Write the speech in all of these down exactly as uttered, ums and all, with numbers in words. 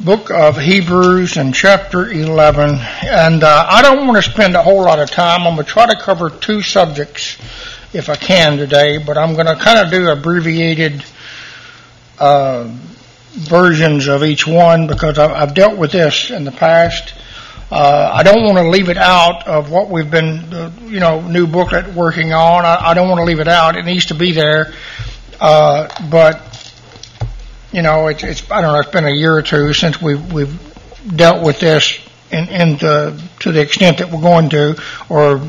book of Hebrews and chapter eleven. And uh, I don't want to spend a whole lot of time. I'm going to try to cover two subjects if I can today, but I'm going to kind of do abbreviated uh, versions of each one because I've, I've dealt with this in the past. Uh, I don't want to leave it out of what we've been, uh, you know, new booklet working on. I, I don't want to leave it out. It needs to be there. Uh, but, you know, it's, it's, I don't know, it's been a year or two since we've, we've dealt with this in, in the, to the extent that we're going to, or,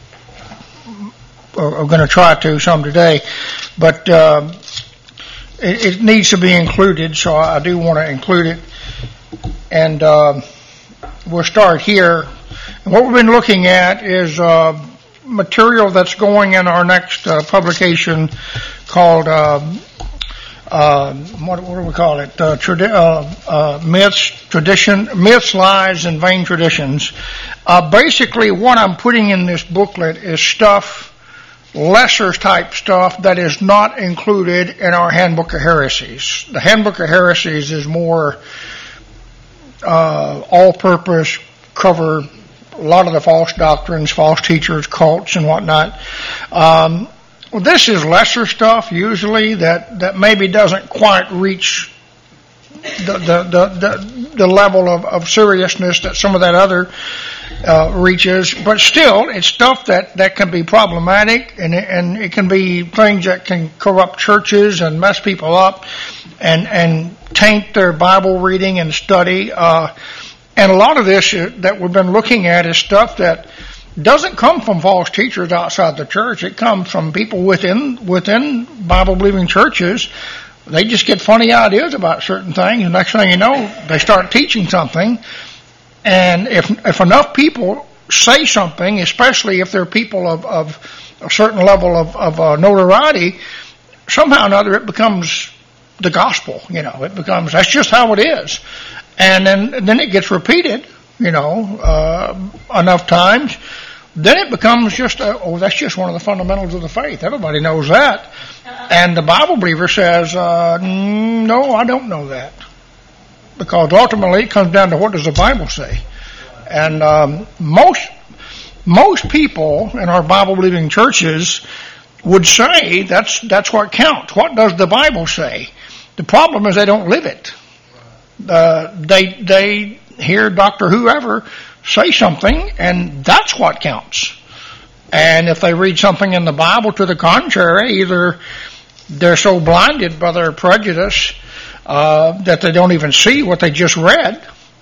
or, or going to try to some today. But, uh, it, it needs to be included, so I do want to include it. And, uh, we'll start here. And what we've been looking at is uh, material that's going in our next uh, publication called, uh, uh, what, what do we call it? Uh, tradi- uh, uh, myths, tradition, myths, lies, and vain traditions. Uh, basically, what I'm putting in this booklet is stuff, lesser type stuff that is not included in our Handbook of Heresies. The Handbook of Heresies is more Uh, all-purpose, cover a lot of the false doctrines, false teachers, cults, and whatnot. Um, well, this is lesser stuff usually that, that maybe doesn't quite reach the the the, the, the level of, of seriousness that some of that other uh, reaches, but still, it's stuff that, that can be problematic, and it, and it can be things that can corrupt churches and mess people up, and and taint their Bible reading and study. Uh, and a lot of this that we've been looking at is stuff that doesn't come from false teachers outside the church. It comes from people within within Bible-believing churches. They just get funny ideas about certain things, and next thing you know, they start teaching something. And if if enough people say something, especially if they're people of, of a certain level of, of uh, notoriety, somehow or another it becomes the gospel. You know, it becomes, that's just how it is. And then and then it gets repeated, you know, uh, enough times. Then it becomes just, a, oh, that's just one of the fundamentals of the faith. Everybody knows that. And the Bible believer says, uh, no, I don't know that. Because ultimately it comes down to what does the Bible say. And um, most most people in our Bible-believing churches would say that's that's what counts. What does the Bible say? The problem is they don't live it. Uh, they they hear Doctor Whoever say something, and that's what counts. And if they read something in the Bible to the contrary, either they're so blinded by their prejudice uh, that they don't even see what they just read,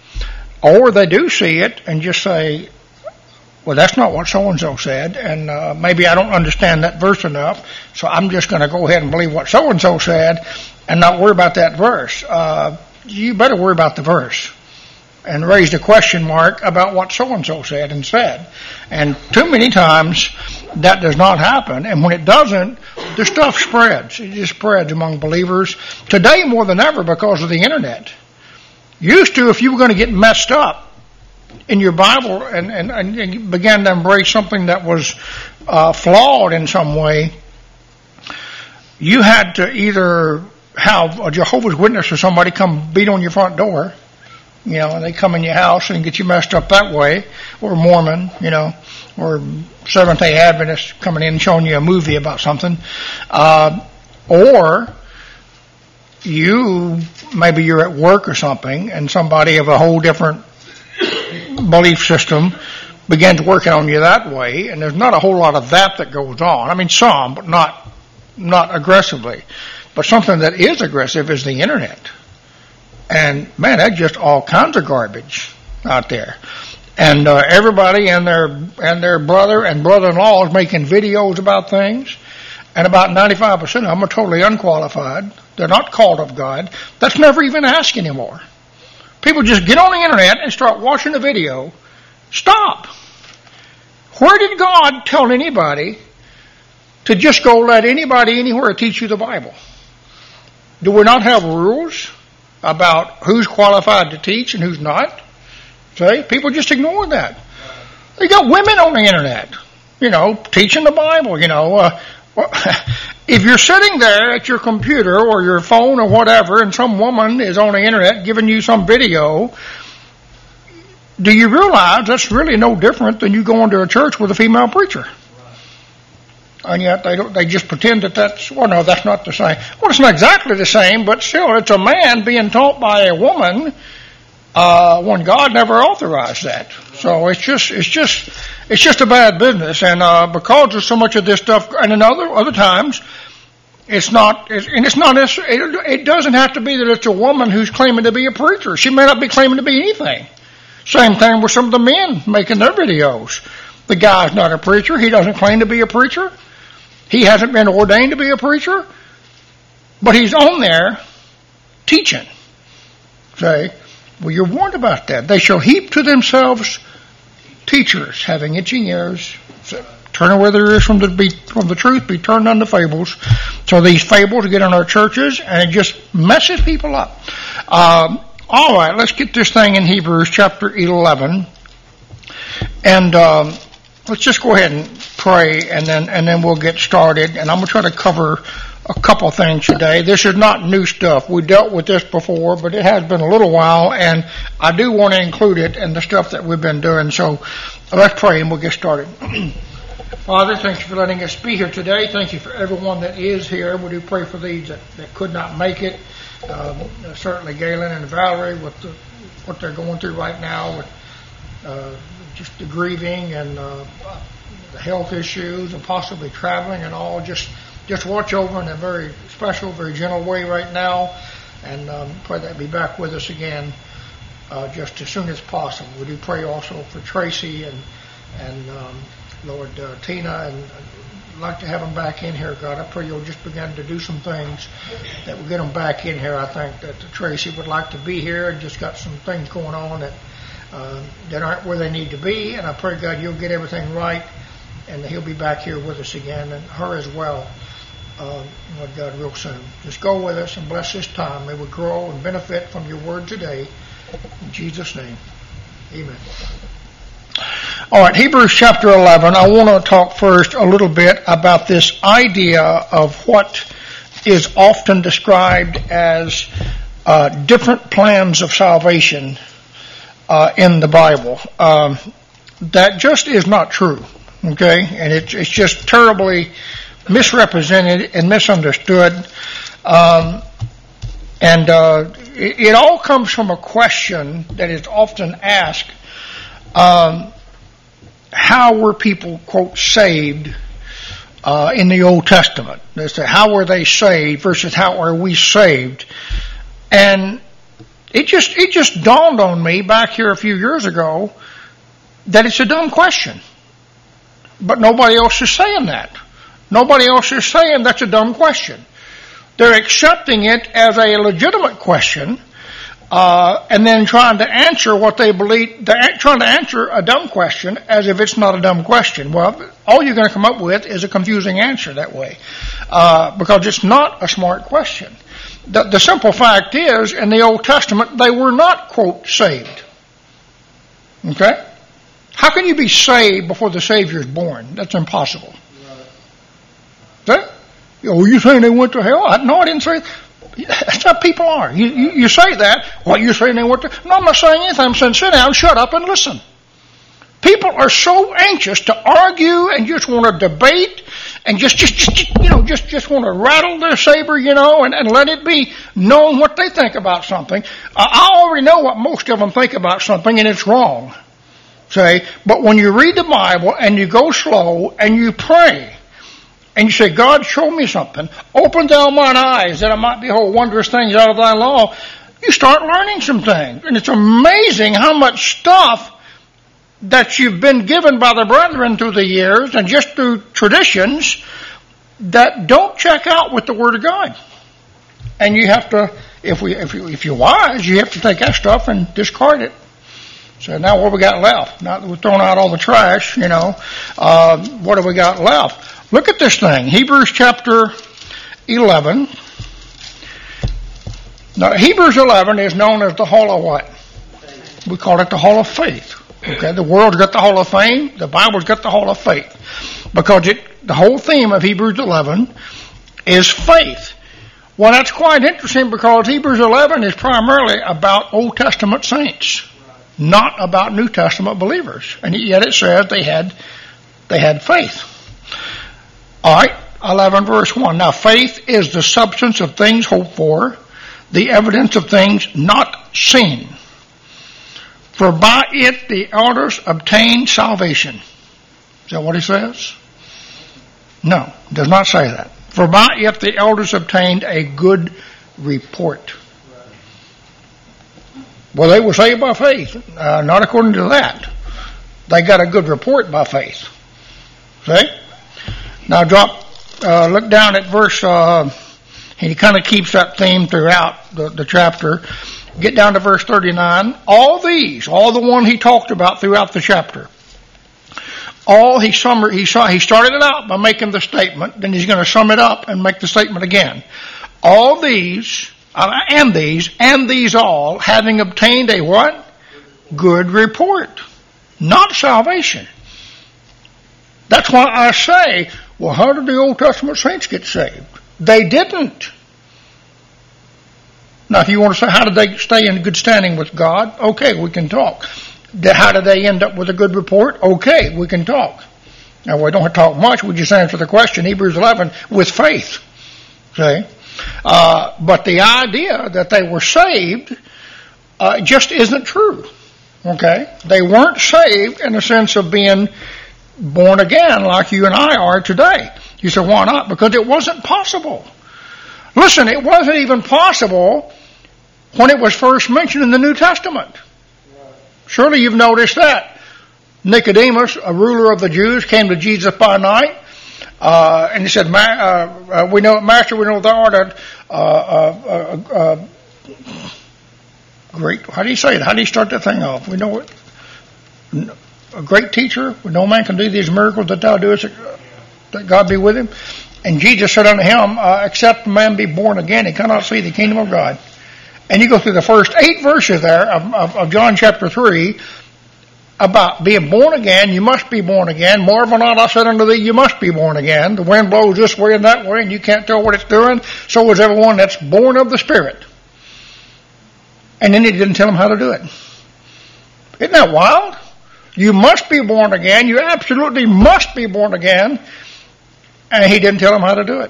or they do see it and just say, well, that's not what so-and-so said, and uh, maybe I don't understand that verse enough, so I'm just going to go ahead and believe what so-and-so said and not worry about that verse. Uh, you better worry about the verse and raise a question mark about what so-and-so said and said. And too many times that does not happen, and when it doesn't, the stuff spreads. It just spreads among believers. Today more than ever because of the internet. Used to, if you were going to get messed up in your Bible and, and, and you began to embrace something that was uh, flawed in some way, you had to either have a Jehovah's Witness or somebody come beat on your front door, you know, and they come in your house and get you messed up that way, or Mormon, you know, or Seventh-day Adventist coming in and showing you a movie about something, uh, or you, maybe you're at work or something, and somebody of a whole different belief system begins working on you that way, and there's not a whole lot of that that goes on. I mean, some, but not not aggressively. But something that is aggressive is the internet. And, man, that's just all kinds of garbage out there. And uh, everybody and their and their brother and brother-in-law is making videos about things, and about ninety-five percent of them are totally unqualified. They're not called of God. That's never even asked anymore. People just get on the internet and start watching a video. Stop. Where did God tell anybody to just go let anybody anywhere teach you the Bible? Do we not have rules about who's qualified to teach and who's not? See, people just ignore that. You got women on the internet, you know, teaching the Bible, you know, uh, If you're sitting there at your computer or your phone or whatever, and some woman is on the internet giving you some video, do you realize that's really no different than you going to a church with a female preacher? And yet they don't, they just pretend that that's, well, no, that's not the same. Well, it's not exactly the same, but still, it's a man being taught by a woman, uh, when God never authorized that. So it's just, it's just, it's just a bad business. And, uh, because there's so much of this stuff, and in other, other times, it's not, it's, and it's not, it, it doesn't have to be that it's a woman who's claiming to be a preacher. She may not be claiming to be anything. Same thing with some of the men making their videos. The guy's not a preacher. He doesn't claim to be a preacher. He hasn't been ordained to be a preacher, but he's on there teaching. Say, well, you're warned about that. They shall heap to themselves teachers having itching ears. So, turn away their ears from the, be, from the truth, be turned unto fables. So these fables get in our churches, and it just messes people up. Um, all right, let's get this thing in Hebrews chapter eleven. And um, let's just go ahead and pray, and then and then we'll get started. And I'm going to try to cover a couple things today. This is not new stuff. We dealt with this before, but it has been a little while, and I do want to include it in the stuff that we've been doing. So let's pray, and we'll get started. Father, thank you for letting us be here today. Thank you for everyone that is here. We do pray for these that, that could not make it. Um, certainly Galen and Valerie with the, what they're going through right now with uh, just the grieving and uh, the health issues and possibly traveling and all. Just just watch over in a very special, very gentle way right now, and um, pray that be back with us again uh, just as soon as possible. We do pray also for Tracy and and um, Lord uh, Tina, and I'd like to have them back in here, God. I pray you'll just begin to do some things that will get them back in here. I think that Tracy would like to be here and just got some things going on that uh, that aren't where they need to be, and I pray, God, you'll get everything right, and he'll be back here with us again, and her as well, uh, Lord God, real soon. Just go with us and bless this time. May we grow and benefit from your word today. In Jesus' name, amen. All right, Hebrews chapter eleven. I want to talk first a little bit about this idea of what is often described as uh, different plans of salvation uh, in the Bible. Um, that just is not true, okay? And it's, it's just terribly misrepresented and misunderstood. Um, and uh, it, it all comes from a question that is often asked. Um, how were people, quote, saved uh, in the Old Testament? They say, how were they saved versus how are we saved? And it just it just dawned on me back here a few years ago that it's a dumb question. But nobody else is saying that. Nobody else is saying that's a dumb question. They're accepting it as a legitimate question. Uh, and then trying to answer what they believe, they're trying to answer a dumb question as if it's not a dumb question. Well, all you're going to come up with is a confusing answer that way, uh, because it's not a smart question. The, the simple fact is, in the Old Testament, they were not, quote, saved. Okay? How can you be saved before the Savior is born? That's impossible. Right. Oh, you saying they went to hell? I, no, I didn't say that. That's how people are. You, you, you say that. What, you're saying they went to... No, I'm not saying anything. I'm saying sit down, shut up, and listen. People are so anxious to argue and just want to debate and just, just, just you know, just, just want to rattle their saber, you know, and, and let it be known what they think about something. Uh, I already know what most of them think about something, and it's wrong. Say, but when you read the Bible and you go slow and you pray, and you say, God, show me something. Open thou mine eyes that I might behold wondrous things out of thy law. You start learning some things. And it's amazing how much stuff that you've been given by the brethren through the years and just through traditions that don't check out with the Word of God. And you have to, if we, if you, if you're wise, you have to take that stuff and discard it. So now what have we got left? Now that we've thrown out all the trash, you know, uh, what have we got left? Look at this thing, Hebrews chapter eleven. Now, Hebrews eleven is known as the Hall of what? We call it the Hall of Faith. Okay, the world's got the Hall of Fame, the Bible's got the Hall of Faith. Because it, the whole theme of Hebrews eleven is faith. Well, that's quite interesting because Hebrews eleven is primarily about Old Testament saints, not about New Testament believers. And yet it says they had, they had faith. All right, eleven verse one. Now faith is the substance of things hoped for, the evidence of things not seen. For by it the elders obtained salvation. Is that what he says? No, it does not say that. For by it the elders obtained a good report. Well, they were saved by faith. Uh, not according to that. They got a good report by faith. See? Now drop, uh, look down at verse, uh, he kind of keeps that theme throughout the, the chapter. Get down to verse thirty-nine. All these, all the one he talked about throughout the chapter, all he summer, he saw, he started it out by making the statement, then he's going to sum it up and make the statement again. All these, uh, and these, and these all, having obtained a what? Good report. Not salvation. That's why I say, well, how did the Old Testament saints get saved? They didn't. Now, if you want to say, how did they stay in good standing with God? Okay, we can talk. How did they end up with a good report? Okay, we can talk. Now, we don't have to talk much. We just answer the question, Hebrews eleven, with faith. See? Uh, but the idea that they were saved uh, just isn't true. Okay? They weren't saved in the sense of being born again like you and I are today. You say, why not? Because it wasn't possible. Listen, it wasn't even possible when it was first mentioned in the New Testament. Surely you've noticed that. Nicodemus, a ruler of the Jews, came to Jesus by night, uh, and he said, Ma- uh, uh, "We know, Master, we know thou art a uh, uh, uh, uh, great." How do you say it? How do you start that thing off? We know it. A great teacher. No man can do these miracles that thou doest. That God be with him. And Jesus said unto him, uh, "Except a man be born again, he cannot see the kingdom of God." And you go through the first eight verses there of, of, of John chapter three about being born again. You must be born again. Marvel not, I said unto thee, you must be born again. The wind blows this way and that way, and you can't tell what it's doing. So is everyone that's born of the Spirit. And then he didn't tell them how to do it. Isn't that wild? You must be born again. You absolutely must be born again. And he didn't tell them how to do it.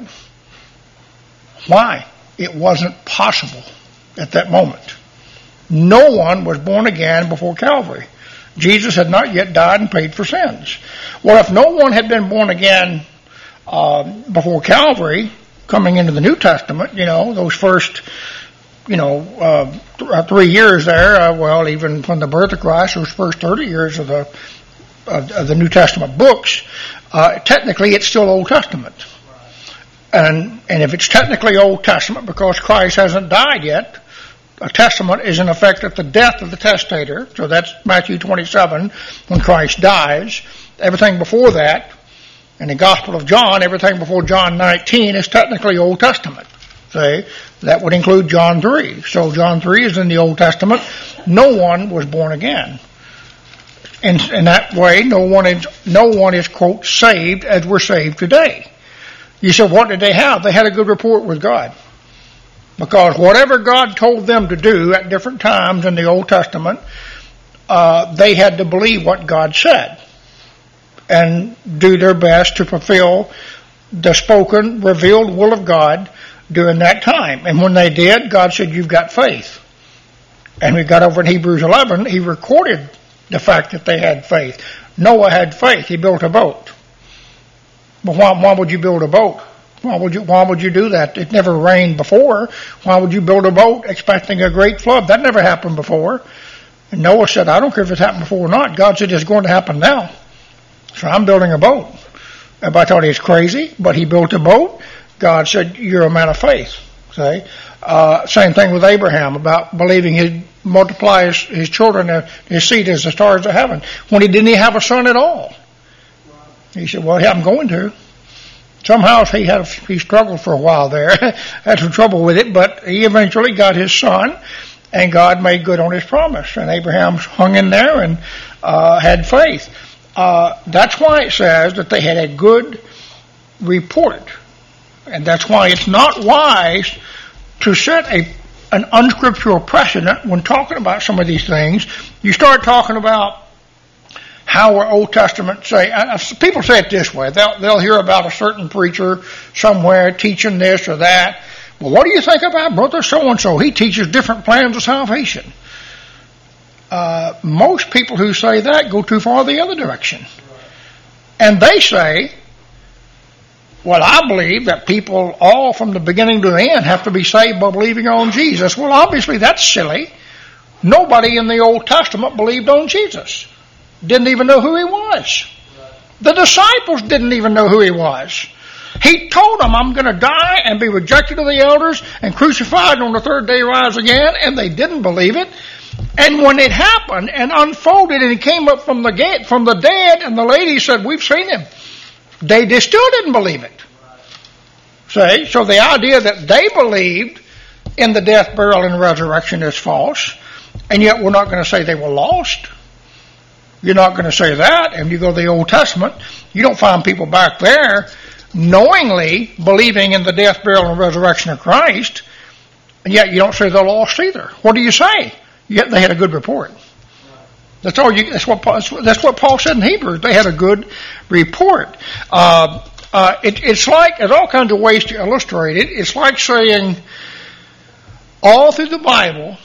Why? It wasn't possible at that moment. No one was born again before Calvary. Jesus had not yet died and paid for sins. Well, if no one had been born again uh, before Calvary, coming into the New Testament, you know, those first, you know, uh, th- three years there, uh, well, even from the birth of Christ, those first thirty years of the of, of the New Testament books, uh, technically it's still Old Testament. And and if it's technically Old Testament because Christ hasn't died yet, a testament is in effect at the death of the testator. So that's Matthew twenty-seven, when Christ dies. Everything before that, in the Gospel of John, everything before John nineteen is technically Old Testament. See? That would include John three. So John three is in the Old Testament. No one was born again. In, in that way, no one is, no one is, quote, saved as we're saved today. You said, what did they have? They had a good report with God. Because whatever God told them to do at different times in the Old Testament, uh, they had to believe what God said and do their best to fulfill the spoken, revealed will of God during that time. And when they did, God said, you've got faith. And we got over in Hebrews eleven, he recorded the fact that they had faith. Noah had faith. He built a boat. But why, why would you build a boat? Why would you, why would you do that? It never rained before. Why would you build a boat expecting a great flood? That never happened before. And Noah said, I don't care if it's happened before or not. God said it's going to happen now. So I'm building a boat. Everybody thought he was crazy, but he built a boat. God said, you're a man of faith. See? Uh, same thing with Abraham about believing he'd multiply his, his children, uh, his seed as the stars of heaven, when he didn't even have a son at all. He said, well, yeah, I'm going to. Somehow he had a, he struggled for a while there, had some trouble with it, but he eventually got his son, and God made good on his promise. And Abraham hung in there and uh, had faith. Uh, that's why it says that they had a good report. And that's why it's not wise to set a an unscriptural precedent when talking about some of these things. You start talking about how our Old Testament say, uh, people say it this way, they'll, they'll hear about a certain preacher somewhere teaching this or that. Well, what do you think about brother so-and-so? He teaches different plans of salvation. Uh, most people who say that go too far the other direction. And they say, well, I believe that people all from the beginning to the end have to be saved by believing on Jesus. Well, obviously that's silly. Nobody in the Old Testament believed on Jesus. Didn't even know who he was. The disciples didn't even know who he was. He told them, I'm going to die and be rejected of the elders and crucified on the third day rise again, and they didn't believe it. And when it happened and unfolded and he came up from the gate, from the dead, and the lady said, we've seen him, they, they still didn't believe it. See? So the idea that they believed in the death, burial, and resurrection is false, and yet we're not going to say they were lost. You're not going to say that. And you go to the Old Testament, you don't find people back there knowingly believing in the death, burial, and resurrection of Christ, and yet you don't say they're lost either. What do you say? Yet they had a good report. That's all. You, that's what Paul, that's what Paul said in Hebrews. They had a good report. Uh, uh, it, it's like, there's all kinds of ways to illustrate it. It's like saying, all through the Bible,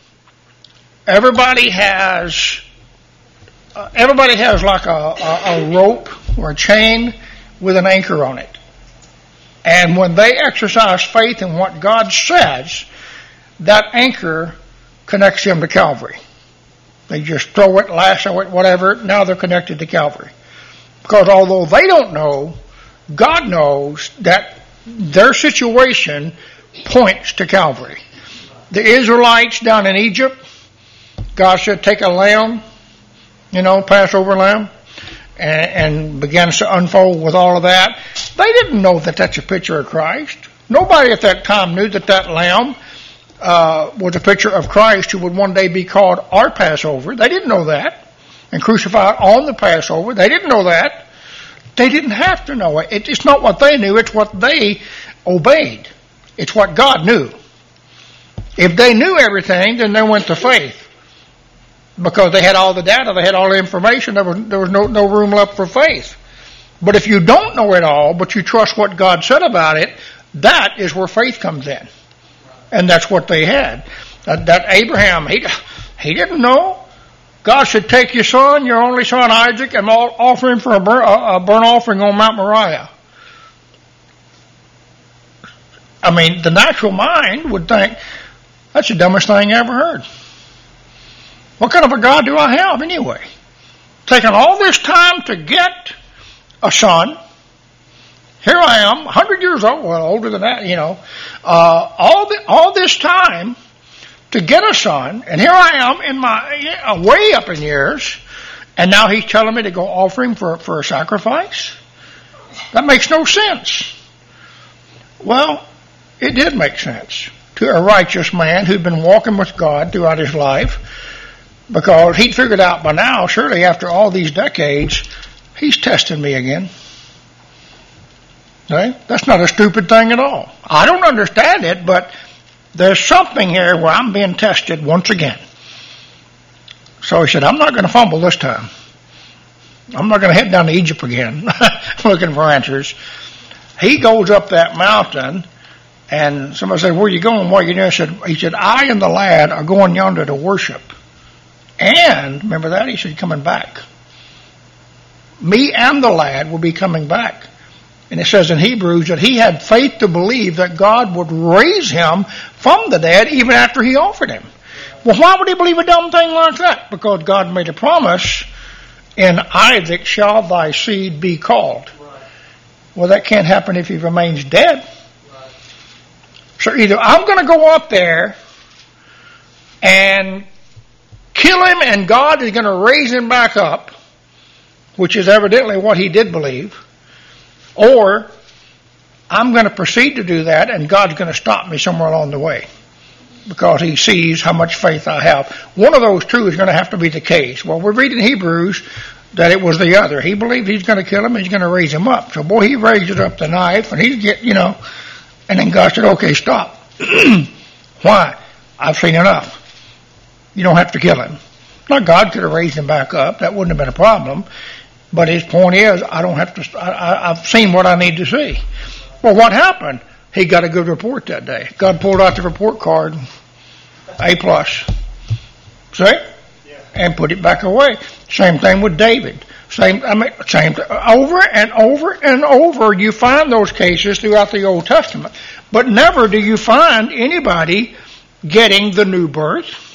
everybody has, uh, everybody has like a, a, a rope or a chain with an anchor on it. And when they exercise faith in what God says, that anchor connects them to Calvary. They just throw it, lasso it, whatever. Now they're connected to Calvary. Because although they don't know, God knows that their situation points to Calvary. The Israelites down in Egypt, God said, take a lamb, you know, Passover lamb, and, and begins to unfold with all of that. They didn't know that that's a picture of Christ. Nobody at that time knew that that lamb Uh, was a picture of Christ who would one day be called our Passover. They didn't know that. And crucified on the Passover. They didn't know that. They didn't have to know it. It's not what they knew. It's what they obeyed. It's what God knew. If they knew everything, then they went to faith. Because they had all the data. They had all the information. There was, there was no, no room left for faith. But if you don't know it all, but you trust what God said about it, that is where faith comes in. And that's what they had. That, that Abraham, he, he didn't know. God said, take your son, your only son Isaac, and offer him for a burnt, a burnt offering on Mount Moriah. I mean, the natural mind would think, that's the dumbest thing I ever heard. What kind of a God do I have anyway? Taking all this time to get a son. Here I am, one hundred years old, well, older than that, you know, uh, all the, all this time to get a son, and here I am in my, uh, way up in years, and now he's telling me to go offer him for, for a sacrifice? That makes no sense. Well, it did make sense to a righteous man who'd been walking with God throughout his life, because he'd figured out by now, surely after all these decades, he's testing me again. Okay? That's not a stupid thing at all. I don't understand it, but there's something here where I'm being tested once again. So he said, I'm not going to fumble this time. I'm not going to head down to Egypt again looking for answers. He goes up that mountain, and somebody said, where are you going? What are you doing? He said, he said, I and the lad are going yonder to worship. And, remember that? He said, coming back. Me and the lad will be coming back. And it says in Hebrews that he had faith to believe that God would raise him from the dead even after he offered him. Well, why would he believe a dumb thing like that? Because God made a promise, in Isaac shall thy seed be called. Well, that can't happen if he remains dead. So either I'm going to go up there and kill him and God is going to raise him back up, which is evidently what he did believe, or I'm going to proceed to do that and God's going to stop me somewhere along the way because he sees how much faith I have. One of those two is going to have to be the case. Well, we're reading Hebrews that it was the other. He believed he's going to kill him, he's going to raise him up. So, boy, he raises up the knife, and he's get, you know, and then God said, okay, stop. Why? I've seen enough. You don't have to kill him. Now, God could have raised him back up. That wouldn't have been a problem. But his point is, I don't have to, I, I've seen what I need to see. Well, what happened? He got a good report that day. God pulled out the report card, A plus. See? Yeah. And put it back away. Same thing with David. Same, I mean, same, over and over and over you find those cases throughout the Old Testament. But never do you find anybody getting the new birth.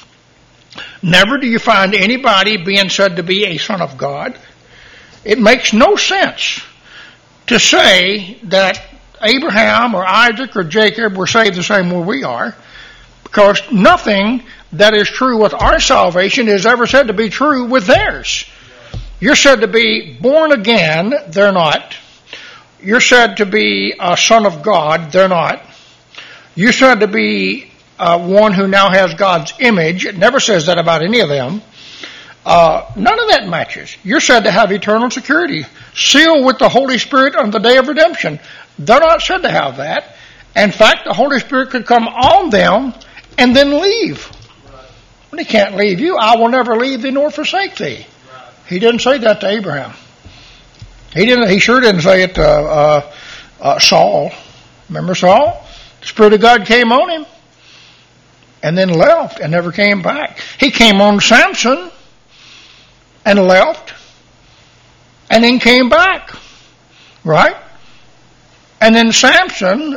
Never do you find anybody being said to be a son of God. It makes no sense to say that Abraham or Isaac or Jacob were saved the same way we are, because nothing that is true with our salvation is ever said to be true with theirs. You're said to be born again, they're not. You're said to be a son of God, they're not. You're said to be uh, one who now has God's image. It never says that about any of them. Uh, none of that matches. You're said to have eternal security, sealed with the Holy Spirit on the day of redemption. They're not said to have that. In fact, the Holy Spirit could come on them and then leave. Well, he can't leave you. I will never leave thee nor forsake thee. He didn't say that to Abraham. He didn't. He sure didn't say it to uh, uh, Saul. Remember Saul? The Spirit of God came on him and then left and never came back. He came on Samson and left, and then came back, right? And then Samson,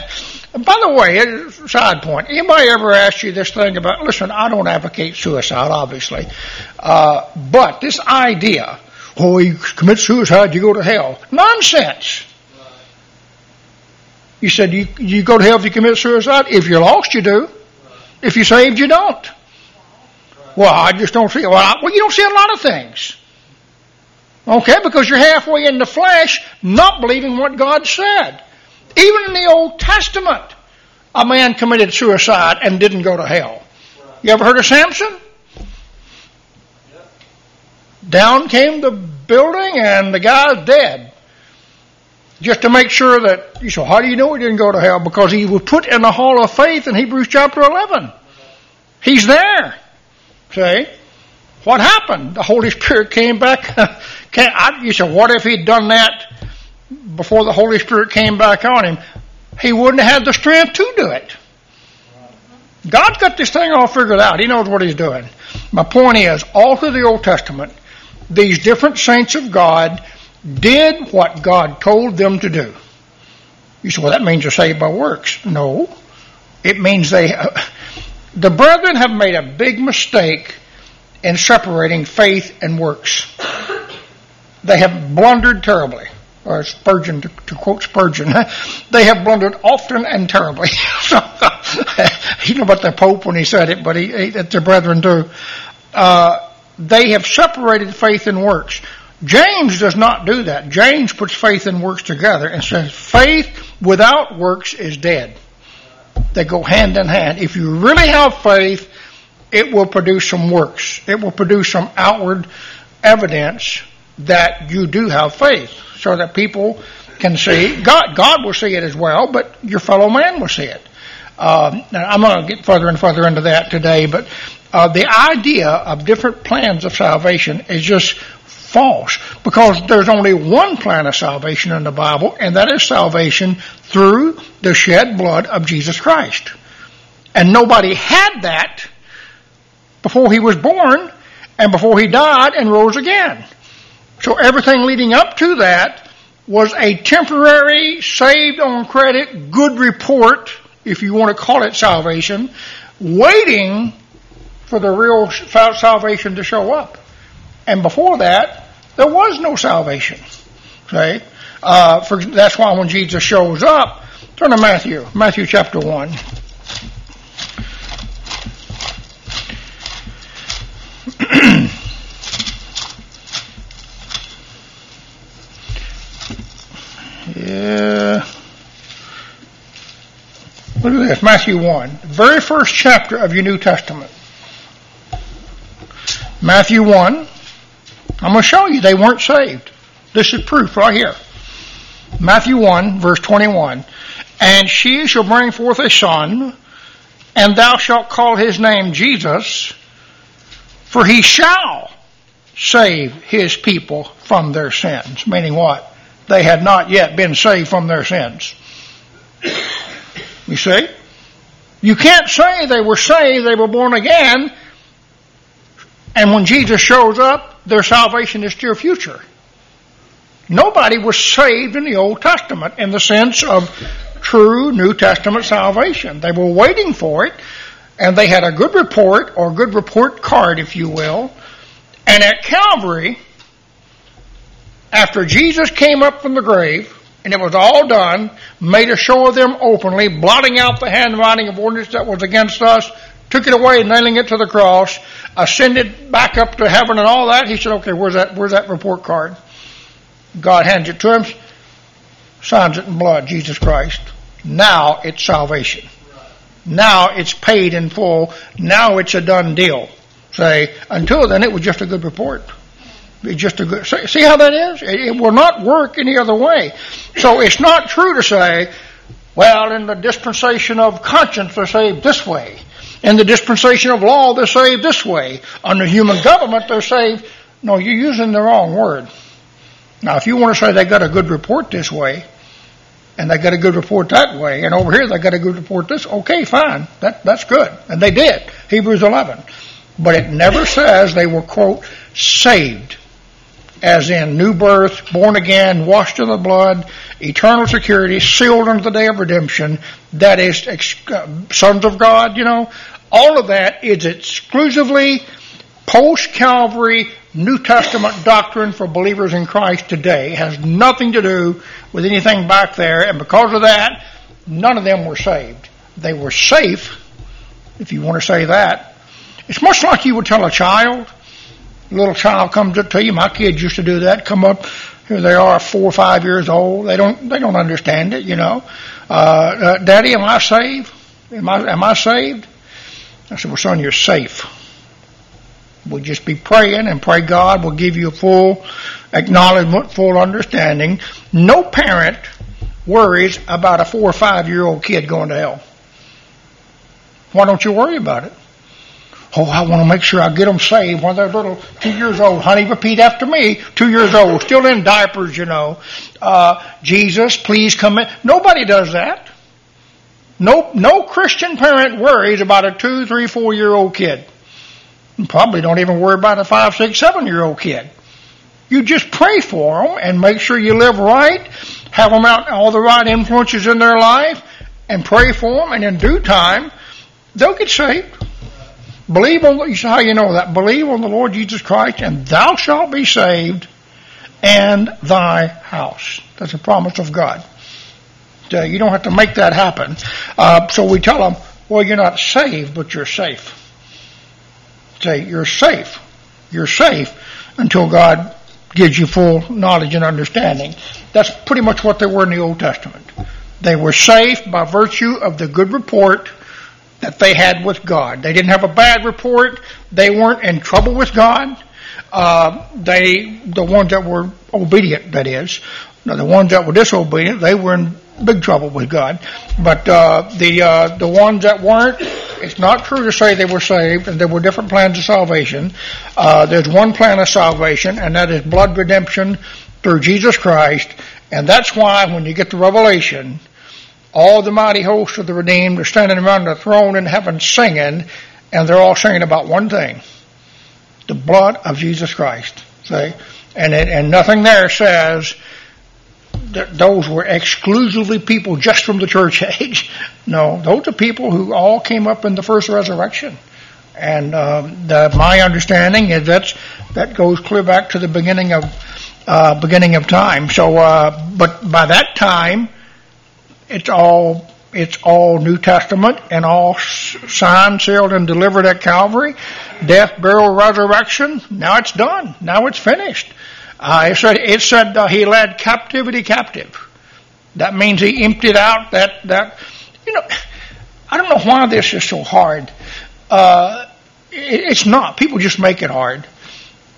by the way, side point, anybody ever asked you this thing about, listen, I don't advocate suicide, obviously, uh, but this idea, oh, you commit suicide, you go to hell. Nonsense. You said you, you go to hell if you commit suicide? If you're lost, you do. If you're saved, you don't. Well, I just don't see it. Well, I, well, you don't see a lot of things. Okay, because you're halfway in the flesh, not believing what God said. Even in the Old Testament, a man committed suicide and didn't go to hell. You ever heard of Samson? Down came the building and the guy's dead. Just to make sure that, you say, how do you know he didn't go to hell? Because he was put in the hall of faith in Hebrews chapter eleven. He's there. See? What happened? The Holy Spirit came back. Can't, I, you said, what if he'd done that before the Holy Spirit came back on him? He wouldn't have had the strength to do it. God's got this thing all figured out. He knows what he's doing. My point is, all through the Old Testament, these different saints of God did what God told them to do. You say, well, that means they're saved by works. No. It means they... Uh, the brethren have made a big mistake in separating faith and works. They have blundered terribly. Or Spurgeon, to, to quote Spurgeon, they have blundered often and terribly. You know about the Pope when he said it, but he, he the brethren do. Uh, they have separated faith and works. James does not do that. James puts faith and works together and says faith without works is dead. They go hand in hand. If you really have faith, it will produce some works. It will produce some outward evidence that you do have faith, so that people can see. God, God will see it as well, but your fellow man will see it. Um, now I'm going to get further and further into that today, but uh, the idea of different plans of salvation is just false, because there's only one plan of salvation in the Bible, and that is salvation through the shed blood of Jesus Christ. And nobody had that before he was born and before he died and rose again. So everything leading up to that was a temporary, saved on credit, good report, if you want to call it salvation, waiting for the real salvation to show up. And before that, there was no salvation. Okay? Uh, for, that's why when Jesus shows up, turn to Matthew, Matthew chapter one. Yeah. Look at this, Matthew one, very first chapter of your New Testament. Matthew one, I'm going to show you they weren't saved. This is proof right here. Matthew one, verse twenty-one. And she shall bring forth a son, and thou shalt call his name Jesus, for he shall save his people from their sins. Meaning what? They had not yet been saved from their sins. You see? You can't say they were saved, they were born again, and when Jesus shows up, their salvation is still future. Nobody was saved in the Old Testament in the sense of true New Testament salvation. They were waiting for it, and they had a good report, or good report card, if you will. And at Calvary, after Jesus came up from the grave, and it was all done, made a show of them openly, blotting out the handwriting of ordinance that was against us, took it away, nailing it to the cross, ascended back up to heaven and all that. He said, okay, where's that, where's that report card? God hands it to him, signs it in blood, Jesus Christ. Now it's salvation. Now it's paid in full. Now it's a done deal. Say, until then it was just a good report. It's just a good, see how that is? It, it will not work any other way. So it's not true to say, well, in the dispensation of conscience they're saved this way. In the dispensation of law they're saved this way. Under human government they're saved. No, you're using the wrong word. Now, if you want to say they got a good report this way, and they got a good report that way, and over here they got a good report this, okay, fine, that that's good, and they did. Hebrews eleven, but it never says they were, quote, saved, as in new birth, born again, washed in the blood, eternal security, sealed unto the day of redemption. That is uh, sons of God. You know, all of that is exclusively post-Calvary New Testament doctrine for believers in Christ today. It has nothing to do with anything back there, and because of that, none of them were saved. They were safe, if you want to say that. It's much like you would tell a child. A little child comes up to you. My kids used to do that. Come up, here they are, four or five years old. They don't, they don't understand it, you know. Uh, uh, Daddy, am I saved? Am I, am I saved? I said, well, son, you're safe. We'll just be praying and pray God will give you a full acknowledgement, full understanding. No parent worries about a four or five year old kid going to hell. Why don't you worry about it? Oh, I want to make sure I get them saved when they're little, two years old. Honey, repeat after me. Two years old, still in diapers, you know. Uh, Jesus, please come in. Nobody does that. No, no Christian parent worries about a two, three, four year old kid. Probably don't even worry about a five, six, seven year old kid. You just pray for them and make sure you live right, have them out all the right influences in their life, and pray for them, and in due time, they'll get saved. Believe on, you say how you know that? Believe on the Lord Jesus Christ, and thou shalt be saved, and thy house. That's a promise of God. So you don't have to make that happen. Uh, so we tell them, well, you're not saved, but you're safe. Say, you're safe. You're safe until God gives you full knowledge and understanding. That's pretty much what they were in the Old Testament. They were safe by virtue of the good report that they had with God. They didn't have a bad report. They weren't in trouble with God. Uh, they, the ones that were obedient, that is. Now, the ones that were disobedient, they were in big trouble with God. But uh, the uh, the ones that weren't, it's not true to say they were saved, and there were different plans of salvation. Uh, there's one plan of salvation, and that is blood redemption through Jesus Christ. And that's why when you get to Revelation, all the mighty hosts of the redeemed are standing around the throne in heaven singing, and they're all singing about one thing: the blood of Jesus Christ. See? And it, and nothing there says that those were exclusively people just from the church age. No, those are people who all came up in the first resurrection. And um, the, my understanding is that's that goes clear back to the beginning of uh, beginning of time. So, uh, but by that time, it's all it's all New Testament and all signed, sealed, and delivered at Calvary. Death, burial, resurrection. Now it's done. Now it's finished. Uh, it said, it said uh, he led captivity captive. That means he emptied out that, that, you know, I don't know why this is so hard. Uh, it, it's not. People just make it hard.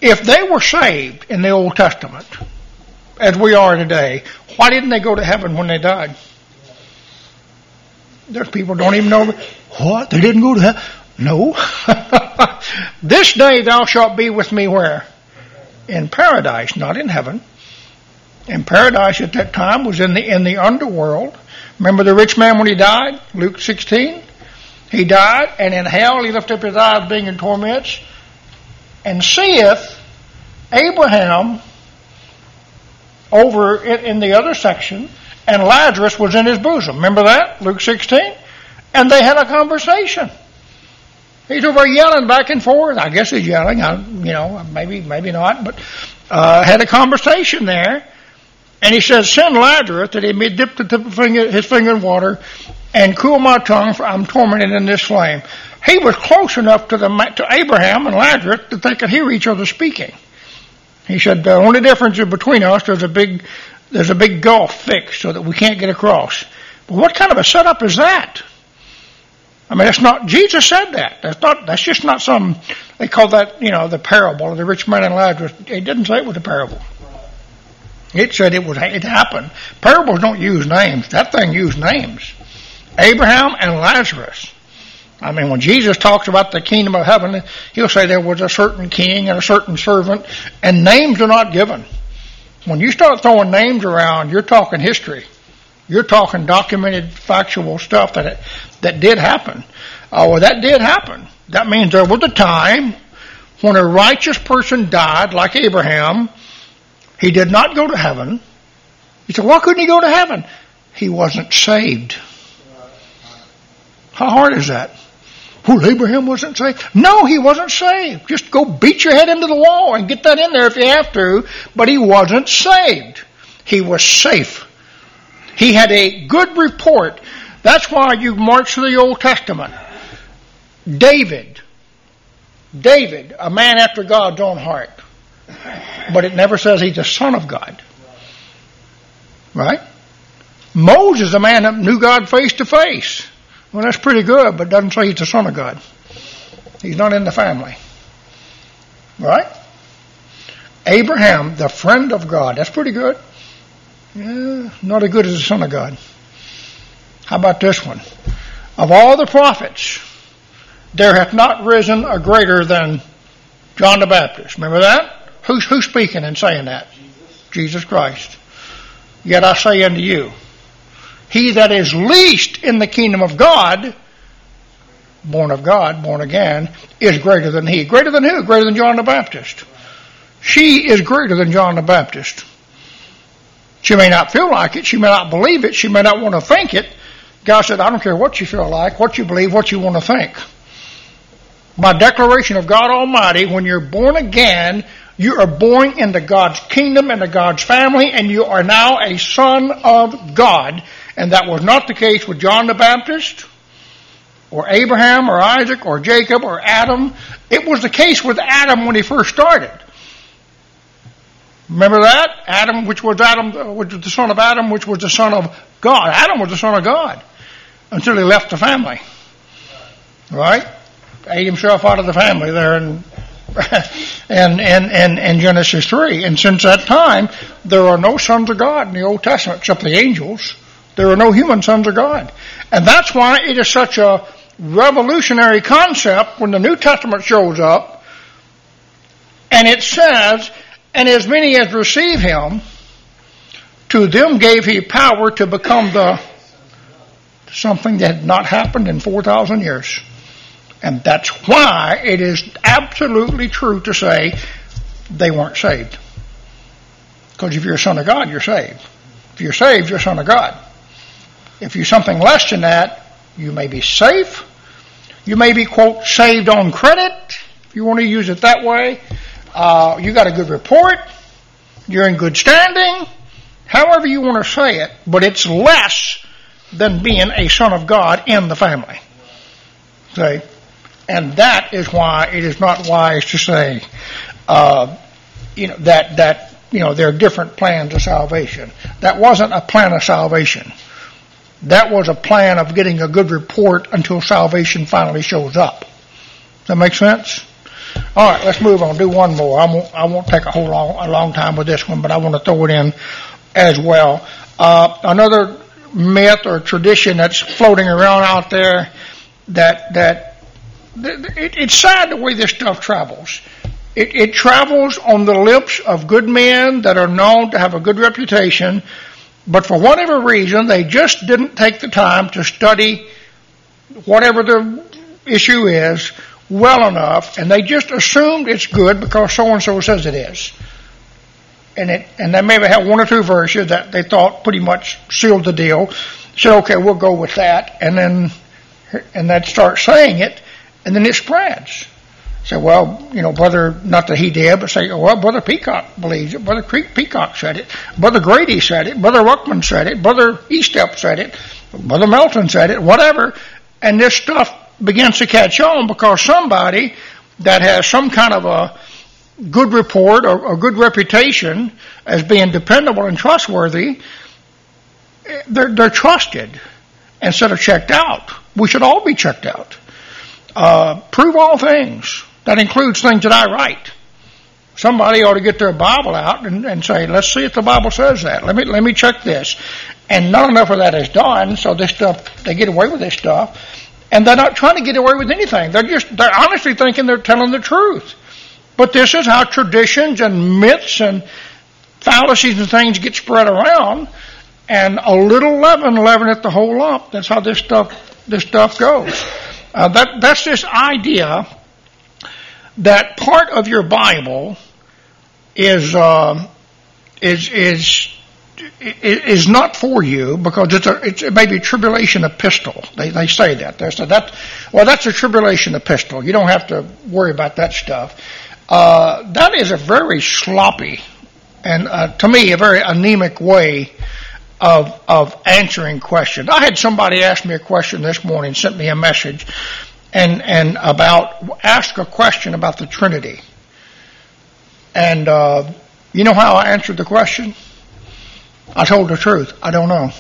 If they were saved in the Old Testament, as we are today, why didn't they go to heaven when they died? There's people don't even know. What? They didn't go to heaven? No. This day thou shalt be with me where? In paradise, not in heaven. And paradise at that time was in the in the underworld. Remember the rich man when he died? Luke sixteen? He died, and in hell he lifted up his eyes being in torments, and seeth Abraham over in, in the other section, and Lazarus was in his bosom. Remember that? Luke sixteen? And they had a conversation. He's over yelling back and forth. I guess he's yelling. I, you know, maybe, maybe not, but uh, had a conversation there. And he says, send Lazarus that he may dip the tip of finger, his finger in water and cool my tongue, for I'm tormented in this flame. He was close enough to the to Abraham and Lazarus that they could hear each other speaking. He said, the only difference is between us, there's a big, there's a big gulf fixed so that we can't get across. But what kind of a setup is that? I mean, it's not, Jesus said that. That's not, that's just not some, they call that, you know, the parable of the rich man and Lazarus. He didn't say it was a parable. It said it was, it happened. Parables don't use names. That thing used names. Abraham and Lazarus. I mean, when Jesus talks about the kingdom of heaven, he'll say there was a certain king and a certain servant, and names are not given. When you start throwing names around, you're talking history. You're talking documented, factual stuff that it, that did happen. Uh, well, that did happen. That means there was a time when a righteous person died, like Abraham. He did not go to heaven. You say, why couldn't he go to heaven? He wasn't saved. How hard is that? Well, Abraham wasn't saved. No, he wasn't saved. Just go beat your head into the wall and get that in there if you have to. But he wasn't saved. He was safe. He had a good report. That's why you march through the Old Testament. David. David, a man after God's own heart. But it never says he's the son of God. Right? Moses, a man that knew God face to face. Well, that's pretty good, but it doesn't say he's the son of God. He's not in the family. Right? Abraham, the friend of God. That's pretty good. Yeah, not as good as the son of God. How about this one? Of all the prophets, there hath not risen a greater than John the Baptist. Remember that? Who's, who's speaking and saying that? Jesus. Jesus Christ. Yet I say unto you, he that is least in the kingdom of God, born of God, born again, is greater than he. Greater than who? Greater than John the Baptist. She is greater than John the Baptist. She may not feel like it. She may not believe it. She may not want to think it. God said, I don't care what you feel like, what you believe, what you want to think. By declaration of God Almighty, when you're born again, you are born into God's kingdom, into God's family, and you are now a son of God. And that was not the case with John the Baptist, or Abraham, or Isaac, or Jacob, or Adam. It was the case with Adam when he first started. Remember that? Adam, which was Adam, which was the son of Adam, which was the son of God. Adam was the son of God until he left the family. Right? Ate himself out of the family there in and and and and Genesis three. And since that time, there are no sons of God in the Old Testament except the angels. There are no human sons of God. And that's why it is such a revolutionary concept when the New Testament shows up and it says, and as many as receive him, to them gave he power to become the something that had not happened in four thousand years. And that's why it is absolutely true to say they weren't saved. Because if you're a son of God, you're saved. If you're saved, you're a son of God. If you're something less than that, you may be safe. You may be, quote, saved on credit, if you want to use it that way. Uh, you got a good report. You're in good standing. However you want to say it, but it's less than being a son of God in the family. See? And that is why it is not wise to say, uh, you know, that, that, you know, there are different plans of salvation. That wasn't a plan of salvation. That was a plan of getting a good report until salvation finally shows up. Does that make sense? All right, let's move on. Do one more. I won't, I won't take a whole long, a long time with this one, but I want to throw it in as well. Uh, another myth or tradition that's floating around out there that, that, it, it's sad the way this stuff travels. It, it travels on the lips of good men that are known to have a good reputation, but for whatever reason, they just didn't take the time to study whatever the issue is well enough, and they just assumed it's good because so-and-so says it is. And it, and they maybe had one or two verses that they thought pretty much sealed the deal. Said, okay, we'll go with that, and then and they'd start saying it, and then it spreads. Say, well, you know, brother, not that he did, but say, well, Brother Peacock believes it. Brother Peacock said it. Brother Grady said it. Brother Ruckman said it. Brother Estep said it. Brother Melton said it. Whatever. And this stuff begins to catch on because somebody that has some kind of a good report or a good reputation as being dependable and trustworthy, they're, they're trusted instead of checked out. We should all be checked out. Uh, prove all things. That includes things that I write. Somebody ought to get their Bible out and, and say, let's see if the Bible says that. Let me let me check this. And not enough of that is done, so this stuff, they get away with this stuff. And they're not trying to get away with anything. They're just, they're honestly thinking they're telling the truth. But this is how traditions and myths and fallacies and things get spread around. And a little leaven leaveneth the whole lump. That's how this stuff, this stuff goes. Uh, that, that's this idea that part of your Bible is, uh, is, is, is not for you because it's a, it's maybe a tribulation epistle. They, they say that. They say that, well, that's a tribulation epistle. You don't have to worry about that stuff. Uh, that is a very sloppy and, uh, to me, a very anemic way of, of answering questions. I had somebody ask me a question this morning, sent me a message, and, and about, ask a question about the Trinity. And, uh, you know how I answered the question? I told the truth. I don't know.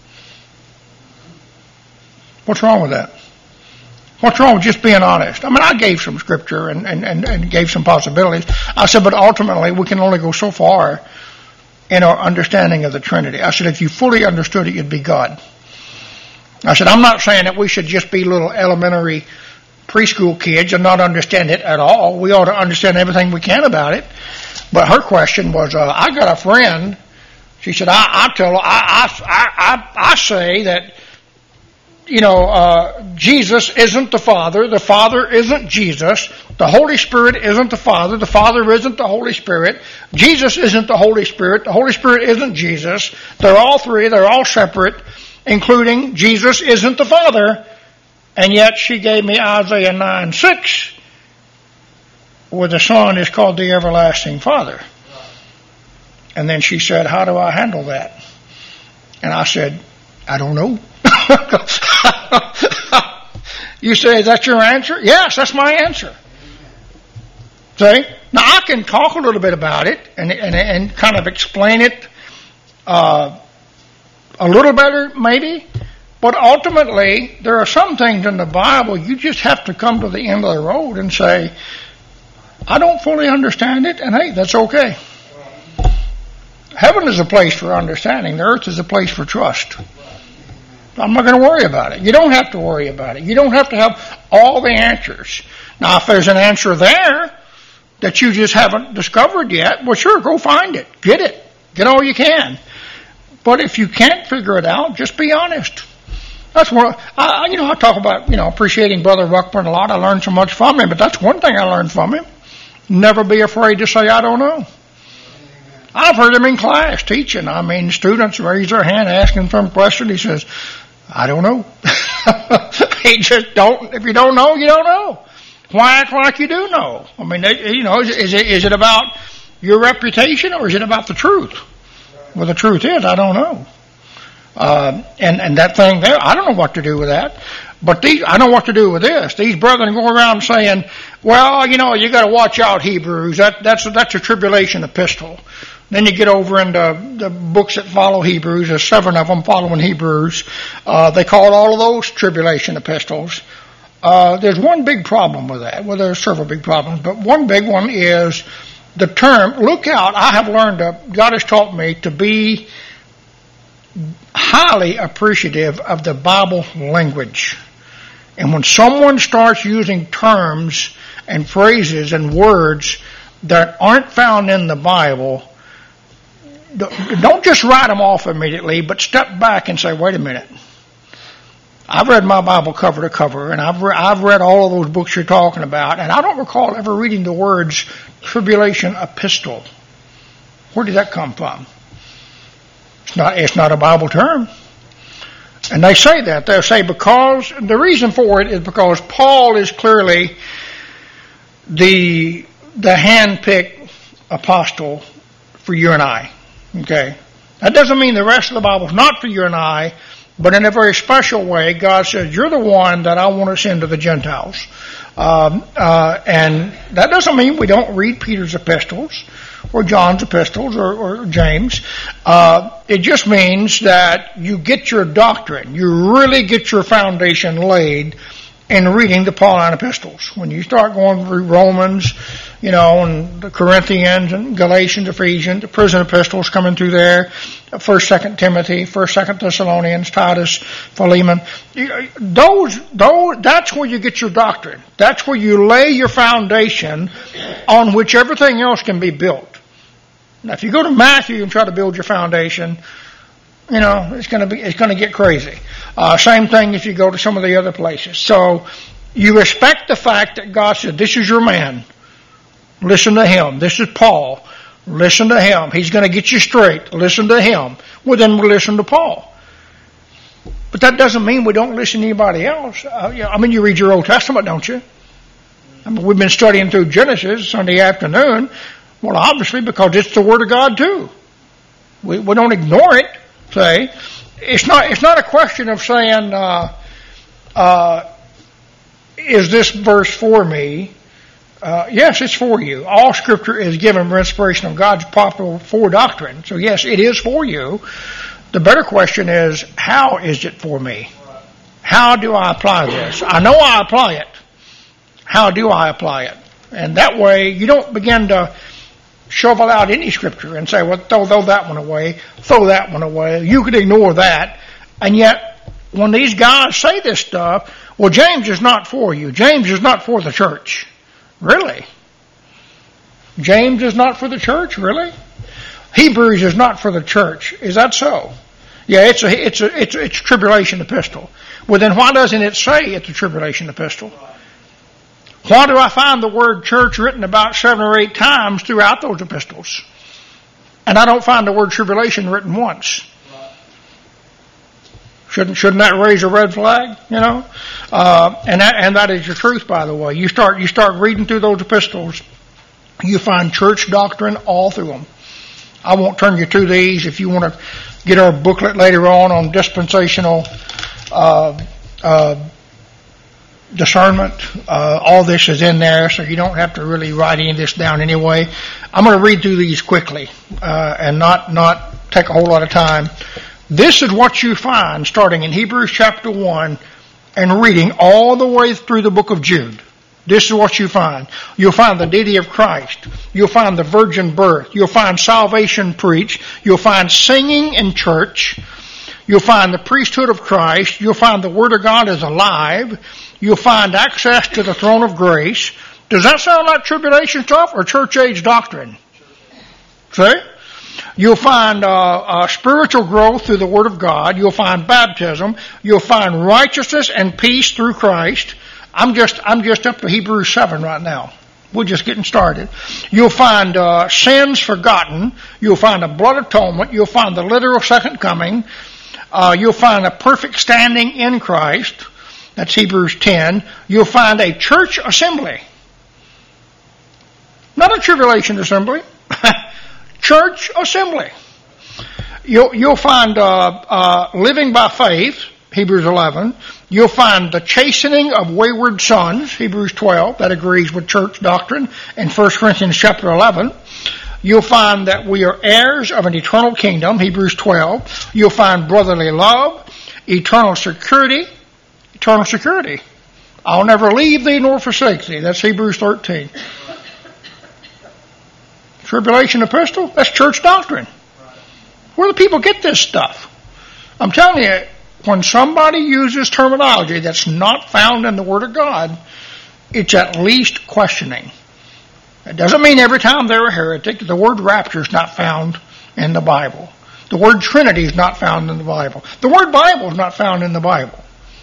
What's wrong with that? What's wrong with just being honest? I mean, I gave some scripture and, and, and, and gave some possibilities. I said, but ultimately we can only go so far in our understanding of the Trinity. I said, if you fully understood it, you'd be God. I said, I'm not saying that we should just be little elementary preschool kids and not understand it at all. We ought to understand everything we can about it. But her question was, uh, I got a friend. She said, I, I tell, I, I, I, I say that, you know, uh, Jesus isn't the Father. The Father isn't Jesus. The Holy Spirit isn't the Father. The Father isn't the Holy Spirit. Jesus isn't the Holy Spirit. The Holy Spirit isn't Jesus. They're all three. They're all separate, including Jesus isn't the Father. And yet she gave me Isaiah nine six, where the Son is called the Everlasting Father. And then she said, how do I handle that? And I said, I don't know. You say, is that your answer? Yes, that's my answer. See? Now, I can talk a little bit about it and, and, and kind of explain it uh, a little better, maybe. But ultimately, there are some things in the Bible you just have to come to the end of the road and say, I don't fully understand it, and hey, that's okay. Heaven is a place for understanding. The earth is a place for trust. I'm not going to worry about it. You don't have to worry about it. You don't have to have all the answers. Now, if there's an answer there that you just haven't discovered yet, well, sure, go find it. Get it. Get all you can. But if you can't figure it out, just be honest. That's one. I, you know, I talk about, you know, appreciating Brother Ruckburn a lot. I learned so much from him, but that's one thing I learned from him. Never be afraid to say, I don't know. I've heard him in class teaching. I mean, students raise their hand, asking some question. He says, I don't know. He just don't, if you don't know, you don't know. Why act like you do know? I mean, you know, is, is it, is it about your reputation or is it about the truth? Well, the truth is, I don't know. Uh, and, and that thing there, I don't know what to do with that. But these, I know what to do with this. These brethren go around saying, well, you know, you got to watch out, Hebrews. That, that's, that's a tribulation epistle. Then you get over into the books that follow Hebrews. There's seven of them following Hebrews. Uh, they call all of those tribulation epistles. Uh, there's one big problem with that. Well, there's several big problems, but one big one is the term, look out, I have learned, to, God has taught me to be highly appreciative of the Bible language. And when someone starts using terms and phrases and words that aren't found in the Bible, don't just write them off immediately, but step back and say, wait a minute. I've read my Bible cover to cover, and I've, re- I've read all of those books you're talking about, and I don't recall ever reading the words tribulation epistle. Where did that come from? It's not, it's not a Bible term. And they say that. They'll say because, the reason for it is because Paul is clearly the, the hand-picked apostle for you and I. Okay? That doesn't mean the rest of the Bible is not for you and I, but in a very special way, God says, you're the one that I want to send to the Gentiles. Um, uh, and that doesn't mean we don't read Peter's epistles or John's epistles or, or James. Uh, it just means that you get your doctrine. You really get your foundation laid in reading the Pauline epistles. When you start going through Romans, you know, and the Corinthians and Galatians, Ephesians, the prison epistles coming through there, First, Second Timothy, First, Second Thessalonians, Titus, Philemon. Those, those, that's where you get your doctrine. That's where you lay your foundation on which everything else can be built. Now, if you go to Matthew and try to build your foundation, you know, it's going to be, it's going to get crazy. Uh, same thing if you go to some of the other places. So, you respect the fact that God said, this is your man. Listen to him. This is Paul. Listen to him. He's going to get you straight. Listen to him. Well, then we'll listen to Paul. But that doesn't mean we don't listen to anybody else. Uh, I mean, you read your Old Testament, don't you? I mean, we've been studying through Genesis Sunday afternoon. Well, obviously, because it's the Word of God, too. We, we don't ignore it, say. It's not, it's not a question of saying, uh, uh, is this verse for me? Uh, yes, it's for you. All Scripture is given by inspiration of God's profitable for doctrine. So yes, it is for you. The better question is, how is it for me? How do I apply this? I know I apply it. How do I apply it? And that way, you don't begin to shovel out any Scripture and say, well, throw, throw that one away, throw that one away. You could ignore that. And yet, when these guys say this stuff, well, James is not for you. James is not for the church. Really? James is not for the church? Really? Hebrews is not for the church. Is that so? Yeah, it's a it's a it's a, it's a tribulation epistle. Well, then why doesn't it say it's a tribulation epistle? Why do I find the word church written about seven or eight times throughout those epistles, and I don't find the word tribulation written once? Shouldn't shouldn't that raise a red flag? You know, uh, and that and that is the truth, by the way. You start you start reading through those epistles, you find church doctrine all through them. I won't turn you to these. If you want to get our booklet later on on dispensational uh, uh, discernment, uh, all this is in there, so you don't have to really write any of this down anyway. I'm going to read through these quickly uh, and not not take a whole lot of time. This is what you find starting in Hebrews chapter one and reading all the way through the book of Jude. This is what you find. You'll find the deity of Christ. You'll find the virgin birth. You'll find salvation preached. You'll find singing in church. You'll find the priesthood of Christ. You'll find the Word of God is alive. You'll find access to the throne of grace. Does that sound like tribulation stuff or church age doctrine? See? You'll find uh, uh, spiritual growth through the Word of God. You'll find baptism. You'll find righteousness and peace through Christ. I'm just I'm just up to Hebrews seven right now. We're just getting started. You'll find uh, sins forgotten. You'll find a blood atonement. You'll find the literal second coming. Uh, you'll find a perfect standing in Christ. That's Hebrews ten. You'll find a church assembly. Not a tribulation assembly. Church assembly. You'll, you'll find uh, uh, living by faith, Hebrews eleven. You'll find the chastening of wayward sons, Hebrews twelve. That agrees with church doctrine in First Corinthians chapter eleven. You'll find that we are heirs of an eternal kingdom, Hebrews twelve. You'll find brotherly love, eternal security, eternal security. I'll never leave thee nor forsake thee. That's Hebrews thirteen. Tribulation epistle? That's church doctrine. Where do people get this stuff? I'm telling you, when somebody uses terminology that's not found in the Word of God, it's at least questioning. It doesn't mean every time they're a heretic. The word rapture is not found in the Bible. The word Trinity is not found in the Bible. The word Bible is not found in the Bible.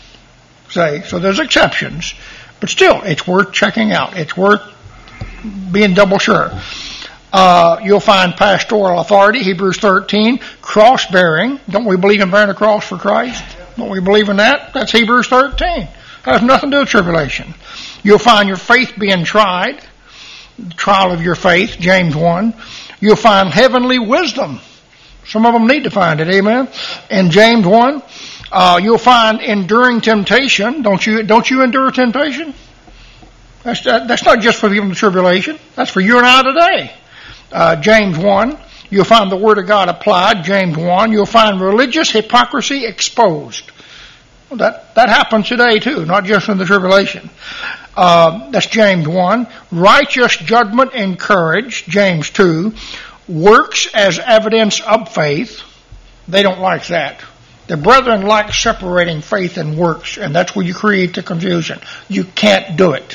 Say, so there's exceptions, but still, it's worth checking out. It's worth being double sure. Uh, you'll find pastoral authority, Hebrews thirteen, cross-bearing. Don't we believe in bearing a cross for Christ? Don't we believe in that? That's Hebrews thirteen. That has nothing to do with tribulation. You'll find your faith being tried, the trial of your faith, James one. You'll find heavenly wisdom. Some of them need to find it, amen? In James one. Uh, you'll find enduring temptation. Don't you, don't you endure temptation? That's, that, that's not just for people in the tribulation. That's for you and I today. Uh, James one. You'll find the Word of God applied, James one. You'll find religious hypocrisy exposed. Well, that, that happens today too, not just in the tribulation. Uh, that's James one. Righteous judgment encouraged, James two. Works as evidence of faith. They don't like that. The brethren like separating faith and works, and that's where you create the confusion. You can't do it.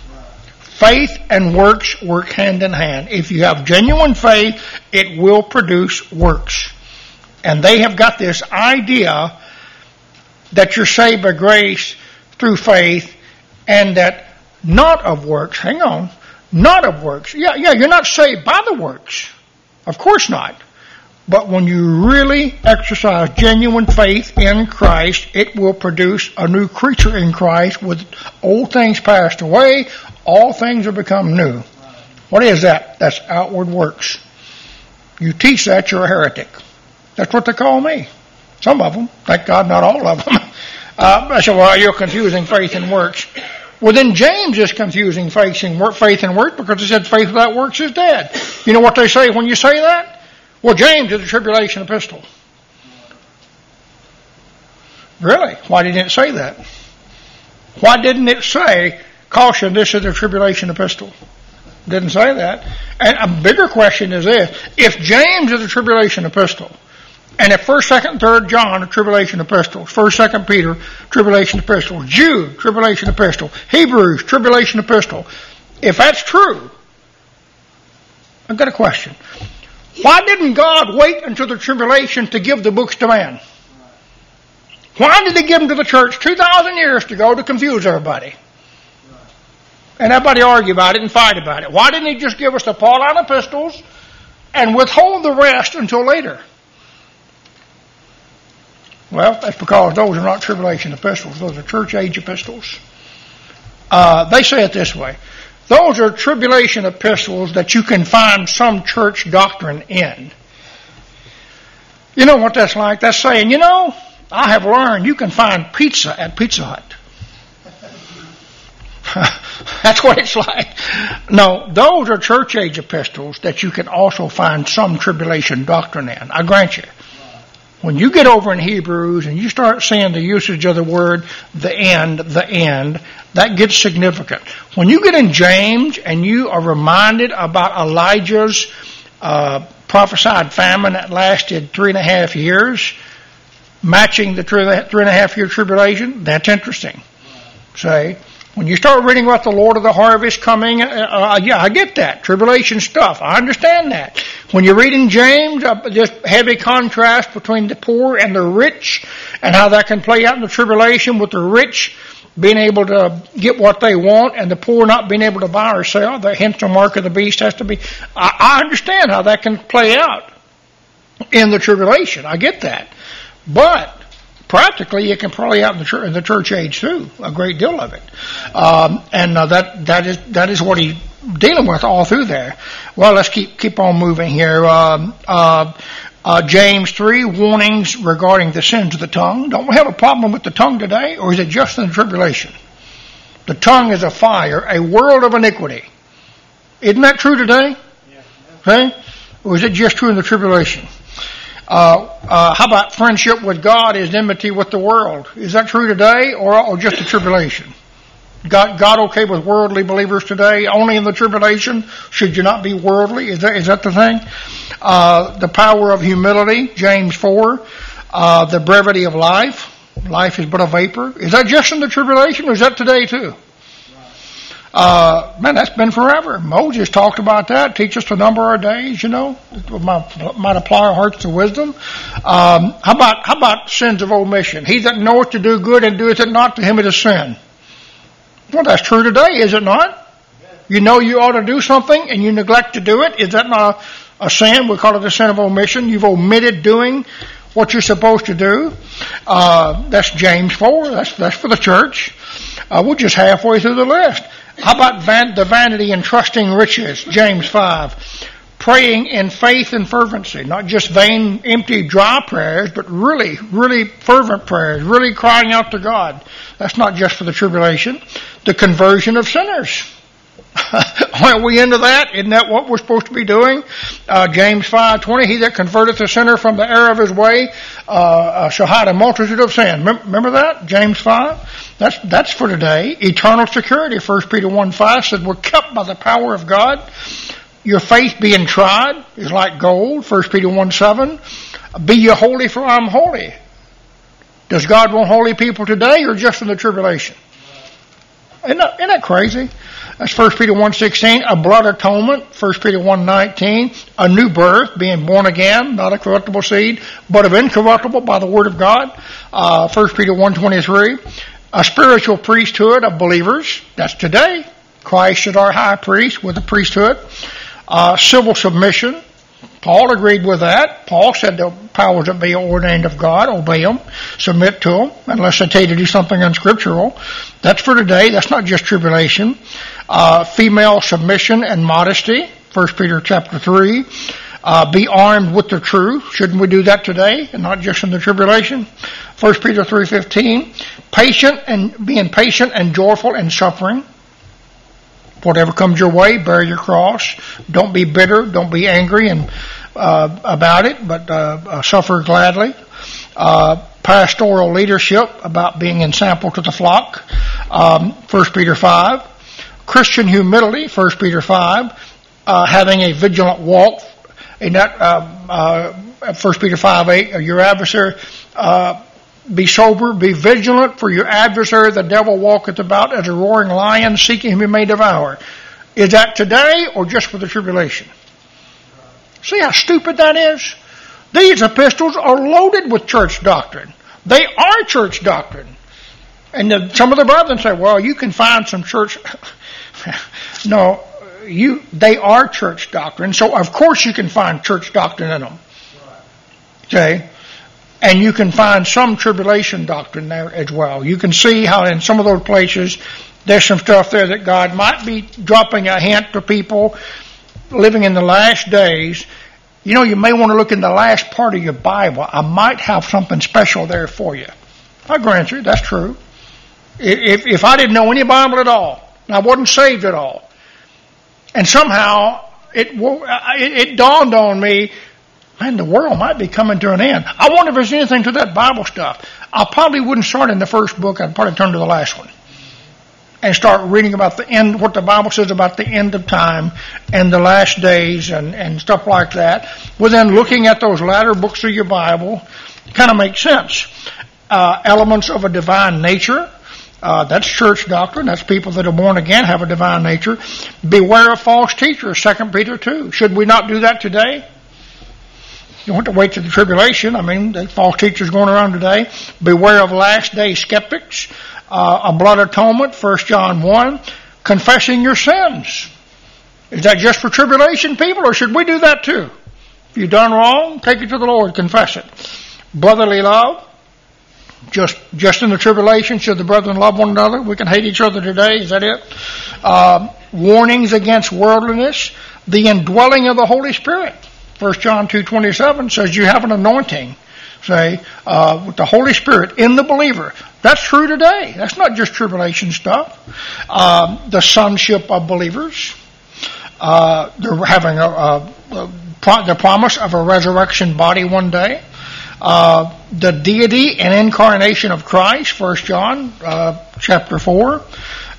Faith and works work hand in hand. If you have genuine faith, it will produce works. And they have got this idea that you're saved by grace through faith, and that not of works, hang on, not of works. Yeah, yeah, you're not saved by the works. Of course not. But when you really exercise genuine faith in Christ, it will produce a new creature in Christ with old things passed away, all things are become new. What is that? That's outward works. You teach that, you're a heretic. That's what they call me. Some of them. Thank God, not all of them. Uh, I said, well, you're confusing faith and works. Well, then James is confusing faith and work, faith and works, because he said faith without works is dead. You know what they say when you say that? Well, James is a tribulation epistle. Really? Why didn't it say that? Why didn't it say, caution, this is a tribulation epistle? Didn't say that. And a bigger question is this. If James is a tribulation epistle, and if first, second, third John are tribulation epistles, first, second Peter, tribulation epistle, Jude, tribulation epistle, Hebrews, tribulation epistle, if that's true, I've got a question. Why didn't God wait until the tribulation to give the books to man? Why did he give them to the church two thousand years ago to confuse everybody? And everybody argue about it and fight about it. Why didn't he just give us the Pauline epistles and withhold the rest until later? Well, that's because those are not tribulation epistles. Those are church age epistles. Uh, they say it this way. Those are tribulation epistles that you can find some church doctrine in. You know what that's like? That's saying, you know, I have learned you can find pizza at Pizza Hut. That's what it's like. No, those are church age epistles that you can also find some tribulation doctrine in. I grant you. When you get over in Hebrews and you start seeing the usage of the word, the end, the end, that gets significant. When you get in James and you are reminded about Elijah's uh, prophesied famine that lasted three and a half years, matching the three and a half year tribulation, that's interesting. Say, when you start reading about the Lord of the harvest coming, uh, uh, yeah, I get that. Tribulation stuff. I understand that. When you're reading James, uh, this heavy contrast between the poor and the rich, and how that can play out in the tribulation, with the rich being able to get what they want and the poor not being able to buy or sell. The hence the mark of the beast has to be. I, I understand how that can play out in the tribulation. I get that. But practically, it can play out in the, church, in the church age too. A great deal of it, um, and uh, that that is that is what he's dealing with all through there. Well, let's keep keep on moving here. Um, uh, uh, James three, warnings regarding the sins of the tongue. Don't we have a problem with the tongue today, or is it just in the tribulation? The tongue is a fire, a world of iniquity. Isn't that true today? Yeah. Okay? Or is it just true in the tribulation? Uh, uh, how about friendship with God is enmity with the world? Is that true today, or, or just the tribulation? God, God okay with worldly believers today? Only in the tribulation should you not be worldly? Is that, is that the thing? Uh, the power of humility, James four. Uh, the brevity of life. Life is but a vapor. Is that just in the tribulation, or is that today too? Uh, man, that's been forever. Moses talked about that. Teach us to number our days, you know. Might, might apply our hearts to wisdom. Um, how about, how about sins of omission? He that knoweth to do good and doeth it not, to him it is sin. Well, that's true today, is it not? You know you ought to do something and you neglect to do it. Is that not a, a sin? We call it a sin of omission. You've omitted doing what you're supposed to do. Uh, that's James four. That's, that's for the church. Uh, we're just halfway through the list. How about van- the vanity and trusting riches? James five. Praying in faith and fervency. Not just vain, empty, dry prayers, but really, really fervent prayers. Really crying out to God. That's not just for the tribulation. The conversion of sinners. Aren't we into that? Isn't that what we're supposed to be doing? Uh, James five twenty, he that converteth a sinner from the error of his way uh, uh, shall hide a multitude of sin. Remember that? James five? That's that's for today. Eternal security. First Peter one five said we're kept by the power of God. Your faith being tried is like gold. First Peter one seven. Be ye holy, for I am holy. Does God want holy people today or just in the tribulation? Isn't that, isn't that crazy? That's First Peter one sixteen, a blood atonement. First Peter one nineteen, a new birth, being born again, not a corruptible seed, but of incorruptible by the word of God. Uh, First Peter one twenty-three, a spiritual priesthood of believers. That's today. Christ is our high priest with the priesthood. Uh, civil submission. Paul agreed with that. Paul said the powers that be ordained of God, obey them, submit to them, unless they tell you to do something unscriptural. That's for today. That's not just tribulation. Uh, female submission and modesty, First Peter chapter three. Uh, be armed with the truth. Shouldn't we do that today and not just in the tribulation? First Peter three fifteen. Patient and being patient and joyful in suffering. Whatever comes your way, bear your cross. Don't be bitter. Don't be angry and uh, about it, but uh, uh, suffer gladly. Uh, pastoral leadership, about being ensample to the flock. Um, First Peter five. Christian humility, First Peter five. Uh, having a vigilant walk. In that, uh, uh, First Peter five eight, your adversary, uh, be sober, be vigilant, for your adversary, the devil, walketh about as a roaring lion, seeking whom he may devour. Is that today or just for the tribulation? See how stupid that is? These epistles are loaded with church doctrine. They are church doctrine. And the, some of the brethren say, well, you can find some church. No, you, they are church doctrine. So of course you can find church doctrine in them. Okay? And you can find some tribulation doctrine there as well. You can see how in some of those places there's some stuff there that God might be dropping a hint to people living in the last days. You know, you may want to look in the last part of your Bible. I might have something special there for you. I grant you, that's true. If, if I didn't know any Bible at all, and I wasn't saved at all, and somehow it, it, it dawned on me, man, the world might be coming to an end. I wonder if there's anything to that Bible stuff. I probably wouldn't start in the first book. I'd probably turn to the last one and start reading about the end, what the Bible says about the end of time and the last days and, and stuff like that. Well, then looking at those latter books of your Bible kind of makes sense. Uh, elements of a divine nature. Uh, that's church doctrine. That's people that are born again have a divine nature. Beware of false teachers, Second Peter two. Should we not do that today? You don't have to wait to the tribulation. I mean, there's false teachers going around today. Beware of last day skeptics. Uh, a blood atonement, First John one. Confessing your sins. Is that just for tribulation people, or should we do that too? If you've done wrong, take it to the Lord, confess it. Brotherly love. Just just in the tribulation, should the brethren love one another? We can hate each other today. Is that it? Uh, warnings against worldliness. The indwelling of the Holy Spirit. First John two twenty-seven says you have an anointing, say, uh, with the Holy Spirit in the believer. That's true today. That's not just tribulation stuff. Um, the sonship of believers. Uh, they're having a, a, a pro- the promise of a resurrection body one day. Uh, the deity and incarnation of Christ, First John uh, chapter four.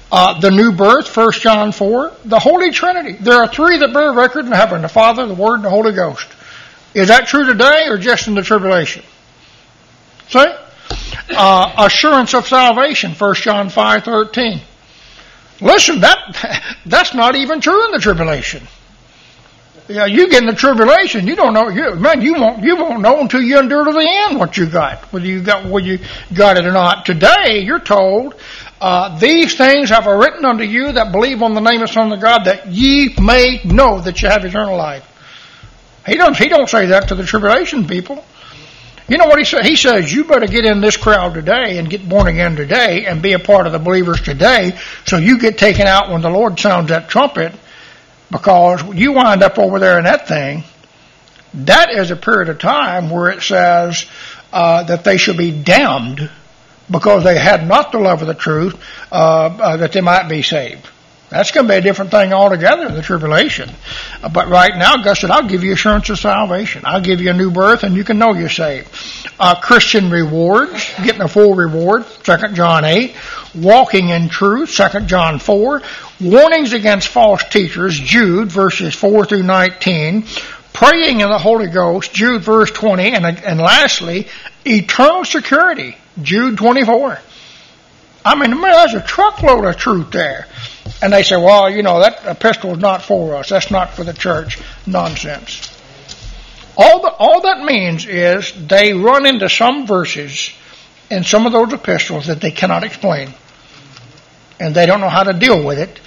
Uh, the new birth, First John four. The Holy Trinity. There are three that bear record in heaven, the Father, the Word, and the Holy Ghost. Is that true today or just in the tribulation? See? Uh, assurance of salvation, First John five thirteen. Listen, that that's not even true in the tribulation. Yeah, you get in the tribulation, you don't know. You, man, you won't you won't know until you endure to the end what you got, whether you got whether you got it or not. Today, you're told, uh, these things have I written unto you that believe on the name of the Son of God, that ye may know that you have eternal life. He don't he don't say that to the tribulation people. You know what he said? He says, you better get in this crowd today and get born again today and be a part of the believers today, so you get taken out when the Lord sounds that trumpet, because you wind up over there in that thing. That is a period of time where it says uh, that they should be damned because they had not the love of the truth, uh, uh, that they might be saved. That's going to be a different thing altogether in the tribulation. Uh, but right now, God said, I'll give you assurance of salvation. I'll give you a new birth, and you can know you're saved. Uh, Christian rewards, getting a full reward, Second John eight. Walking in truth, Second John four. Warnings against false teachers, Jude, verses four through nineteen. Praying in the Holy Ghost, Jude, verse twenty. And, and lastly, eternal security, Jude twenty-four. I mean, man, there's a truckload of truth there. And they say, well, you know, that epistle is not for us. That's not for the church. Nonsense. All, the, all that means is they run into some verses in some of those epistles that they cannot explain. And they don't know how to deal with it.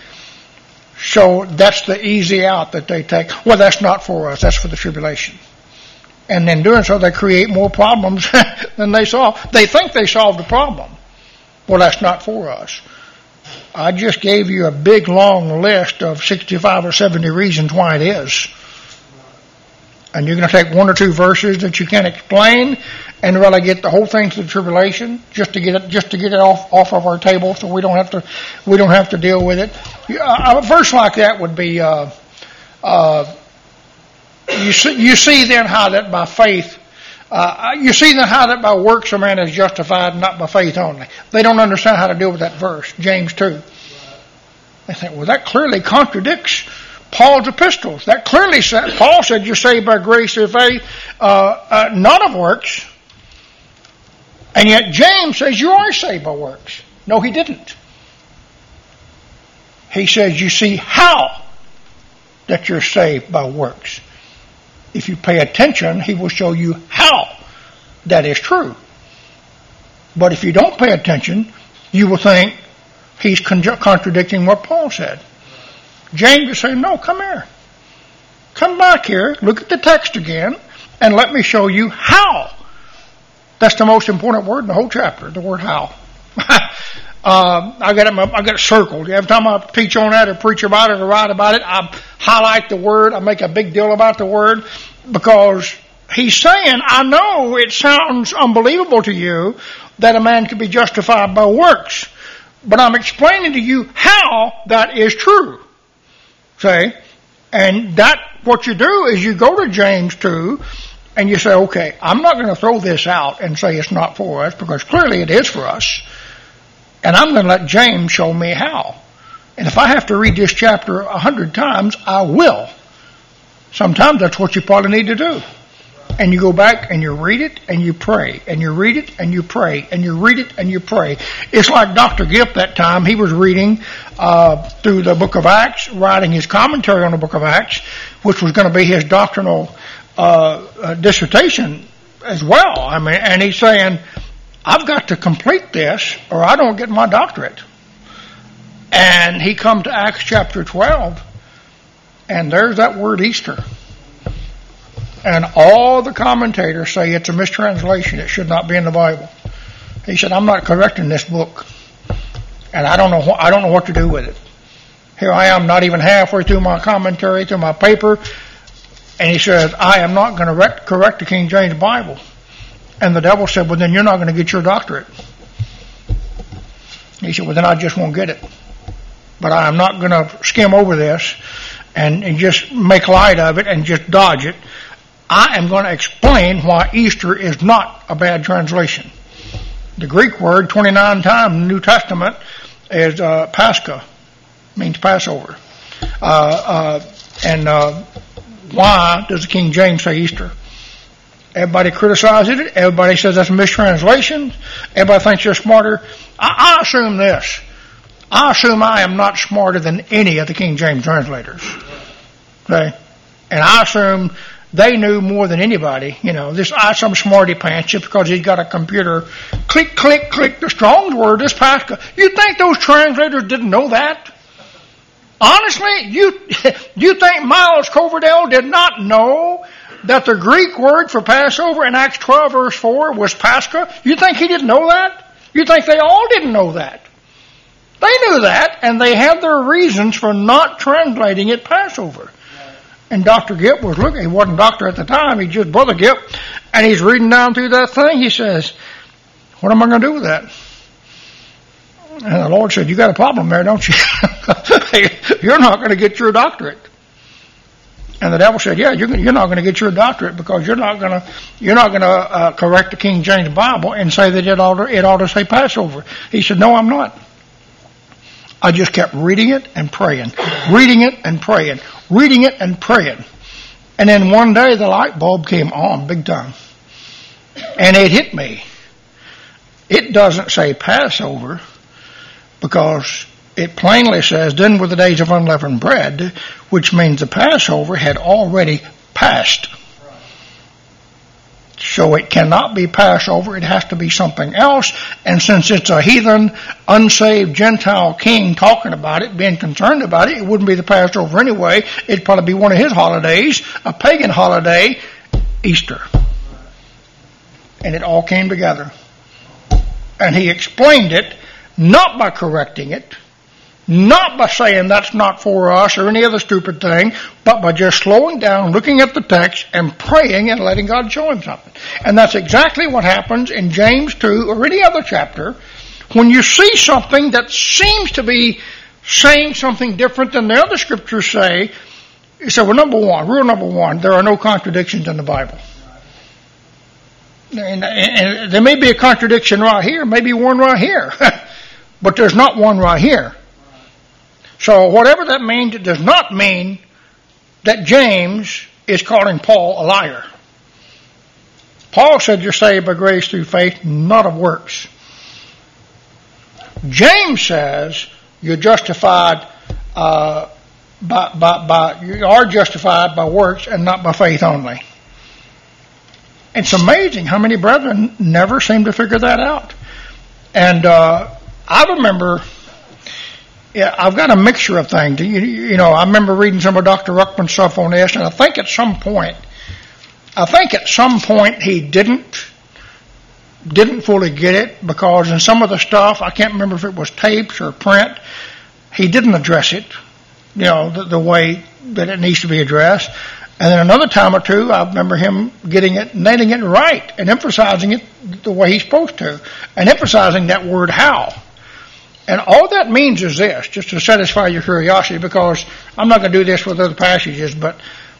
So that's the easy out that they take. Well, that's not for us. That's for the tribulation. And in doing so, they create more problems than they solve. They think they solved the problem. Well, that's not for us. I just gave you a big, long list of sixty-five or seventy reasons why it is. And you're going to take one or two verses that you can't explain and really get the whole thing to the tribulation just to get it, just to get it off, off of our table, so we don't have to, we don't have to deal with it. A verse like that would be, uh, uh, you see, you see then how that by faith, uh, you see then how that by works a man is justified, not by faith only. They don't understand how to deal with that verse, James two. They think, well, that clearly contradicts Paul's epistles. That clearly said, Paul said you're saved by grace through faith, uh, uh, not of works. And yet James says you are saved by works. No, he didn't. He says you see how that you're saved by works. If you pay attention, he will show you how that is true. But if you don't pay attention, you will think he's con- contradicting what Paul said. James is saying, no, come here. Come back here, look at the text again, and let me show you how. That's the most important word in the whole chapter, the word how. uh, I got it, I got it circled. Every time I teach on that or preach about it or write about it, I highlight the word. I make a big deal about the word because he's saying, I know it sounds unbelievable to you that a man can be justified by works, but I'm explaining to you how that is true. See? And that, what you do is you go to James two and you say, okay, I'm not going to throw this out and say it's not for us because clearly it is for us. And I'm going to let James show me how. And if I have to read this chapter a hundred times, I will. Sometimes that's what you probably need to do. And you go back and you read it and you pray. And you read it and you pray. And you read it and you pray. It's like Doctor Gipp that time. He was reading uh, through the book of Acts, writing his commentary on the book of Acts, which was going to be his doctrinal uh, uh, dissertation as well. I mean, and he's saying, I've got to complete this or I don't get my doctorate. And he come to Acts chapter twelve, and there's that word Easter. And all the commentators say it's a mistranslation. It should not be in the Bible. He said, I'm not correcting this book. And I don't know what, I don't know what to do with it. Here I am, not even halfway through my commentary, through my paper. And he says, I am not going to rec- correct the King James Bible. And the devil said, well, then you're not going to get your doctorate. He said, well, then I just won't get it. But I am not going to skim over this and, and just make light of it and just dodge it. I am going to explain why Easter is not a bad translation. The Greek word twenty-nine times in the New Testament is uh, Pascha, means Passover. Uh, uh, and uh, why does the King James say Easter? Everybody criticizes it. Everybody says that's a mistranslation. Everybody thinks you're smarter. I, I assume this. I assume I am not smarter than any of the King James translators. Okay? And I assume they knew more than anybody. You know, this I some smarty pants just because he's got a computer. Click, click, click. The Strong's word is Pascha. You think those translators didn't know that? Honestly, you you think Miles Coverdale did not know that the Greek word for Passover in Acts twelve verse four was Pascha? You think he didn't know that? You think they all didn't know that? They knew that, and they had their reasons for not translating it Passover. And Doctor Gipp was looking. He wasn't doctor at the time. He just Brother Gipp, and he's reading down through that thing. He says, "What am I going to do with that?" And the Lord said, "You got a problem there, don't you? You're not going to get your doctorate." And the devil said, "Yeah, you're, you're not going to get your doctorate because you're not going to you're not going to uh, correct the King James Bible and say that it ought to, it ought to say Passover." He said, "No, I'm not. I just kept reading it and praying, reading it and praying, reading it and praying, and then one day the light bulb came on big time, and it hit me. It doesn't say Passover because." It plainly says, "Then were the days of unleavened bread," which means the Passover had already passed. So it cannot be Passover. It has to be something else. And since it's a heathen, unsaved Gentile king talking about it, being concerned about it, it wouldn't be the Passover anyway. It'd probably be one of his holidays, a pagan holiday, Easter. And it all came together. And he explained it, not by correcting it, not by saying that's not for us or any other stupid thing, but by just slowing down, looking at the text, and praying and letting God show him something. And that's exactly what happens in James two or any other chapter. When you see something that seems to be saying something different than the other scriptures say, you say, well, number one, rule number one, there are no contradictions in the Bible. And, and there may be a contradiction right here, maybe one right here, but there's not one right here. So whatever that means, it does not mean that James is calling Paul a liar. Paul said you're saved by grace through faith, not of works. James says you're justified uh, by, by, by you are justified by works and not by faith only. It's amazing how many brethren never seem to figure that out. And uh, I remember. Yeah, I've got a mixture of things. You, you know, I remember reading some of Doctor Ruckman's stuff on this, and I think at some point, I think at some point he didn't, didn't fully get it because in some of the stuff, I can't remember if it was tapes or print, he didn't address it, you know, the, the way that it needs to be addressed. And then another time or two, I remember him getting it, nailing it right, and emphasizing it the way he's supposed to, and emphasizing that word how. And all that means is this, just to satisfy your curiosity, because I'm not going to do this with other passages, but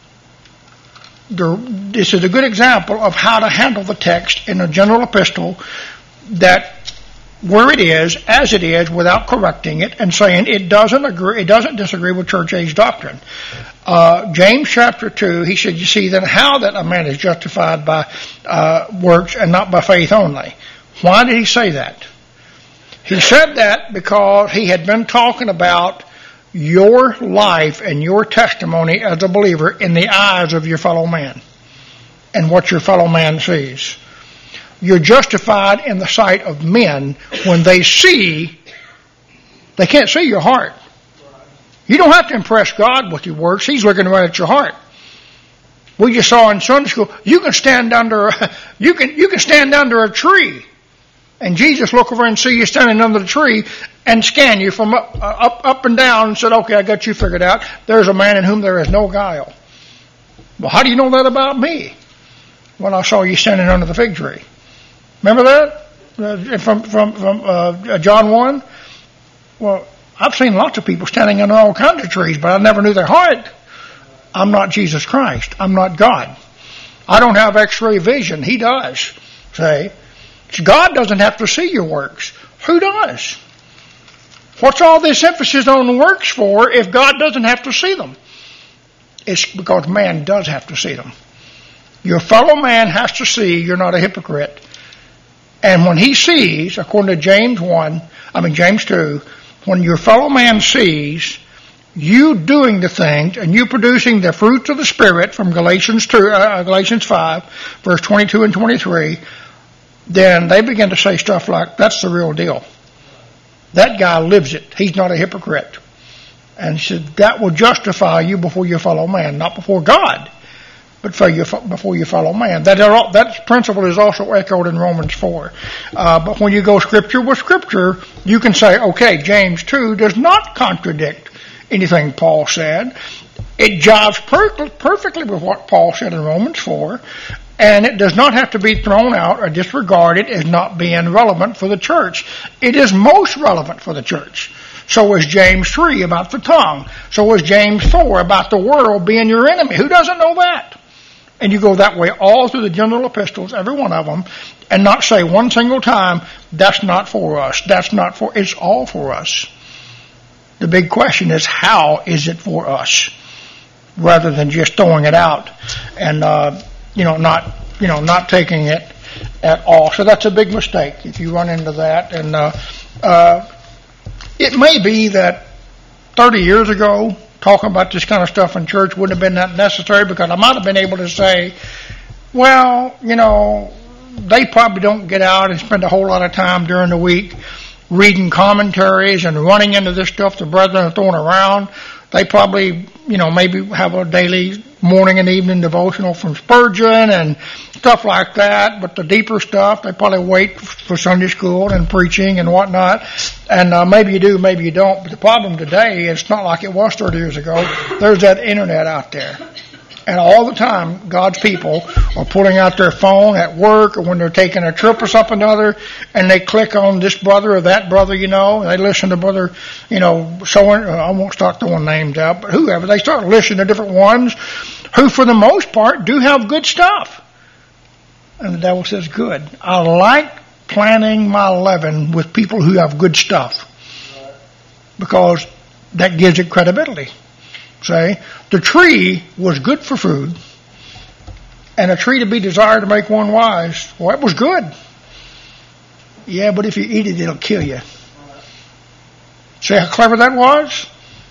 the, this is a good example of how to handle the text in a general epistle that where it is, as it is, without correcting it and saying it doesn't agree, it doesn't disagree with church age doctrine. Uh, James chapter two, he said, you see then how that a man is justified by uh, works and not by faith only. Why did he say that? He said that because he had been talking about your life and your testimony as a believer in the eyes of your fellow man and what your fellow man sees. You're justified in the sight of men when they see, they can't see your heart. You don't have to impress God with your works. He's looking right at your heart. We just saw in Sunday school, you can stand under, you can, you can stand under a tree and Jesus look over and see you standing under the tree and scan you from up, uh, up, up and down and said, okay, I got you figured out. There's a man in whom there is no guile. Well, how do you know that about me? Well, I saw you standing under the fig tree. Remember that? Uh, from from, from uh, John one? Well, I've seen lots of people standing under all kinds of trees, but I never knew their heart. I'm not Jesus Christ. I'm not God. I don't have x-ray vision. He does. Say, God doesn't have to see your works. Who does? What's all this emphasis on works for if God doesn't have to see them? It's because man does have to see them. Your fellow man has to see you're not a hypocrite. And when he sees, according to James one, I mean James two, when your fellow man sees you doing the things and you producing the fruits of the Spirit from Galatians two, uh, Galatians five, verse twenty-two and twenty-three, then they begin to say stuff like, that's the real deal. That guy lives it. He's not a hypocrite. And he said, that will justify you before your fellow man, not before God, but for your, before your fellow man. That, that principle is also echoed in Romans four. Uh, but when you go scripture with scripture, you can say, okay, James two does not contradict anything Paul said. It jives per- perfectly with what Paul said in Romans four, and it does not have to be thrown out or disregarded as not being relevant for the church. It is most relevant for the church. So is James three about the tongue. So is James four about the world being your enemy. Who doesn't know that? And you go that way all through the general epistles, every one of them, and not say one single time, that's not for us, that's not for, it's all for us. The big question is, how is it for us? Rather than just throwing it out and, uh, you know, not, you know, not taking it at all. So that's a big mistake if you run into that. And, uh, uh, it may be that thirty years ago, talking about this kind of stuff in church wouldn't have been that necessary, because I might have been able to say, well, you know, they probably don't get out and spend a whole lot of time during the week reading commentaries and running into this stuff the brethren are throwing around. They probably, you know, maybe have a daily morning and evening devotional from Spurgeon and stuff like that. But the deeper stuff, they probably wait for Sunday school and preaching and whatnot. And uh, maybe you do, maybe you don't. But the problem today, it's not like it was thirty years ago. There's that internet out there. And all the time, God's people are pulling out their phone at work or when they're taking a trip or something or other, and they click on this brother or that brother, you know, and they listen to brother, you know, so I won't start throwing names out, but whoever. They start listening to different ones who, for the most part, do have good stuff. And the devil says, good. I like planning my leaven with people who have good stuff, because that gives it credibility. Say, the tree was good for food, and a tree to be desired to make one wise. Well, it was good. Yeah, but if you eat it, it'll kill you. See how clever that was?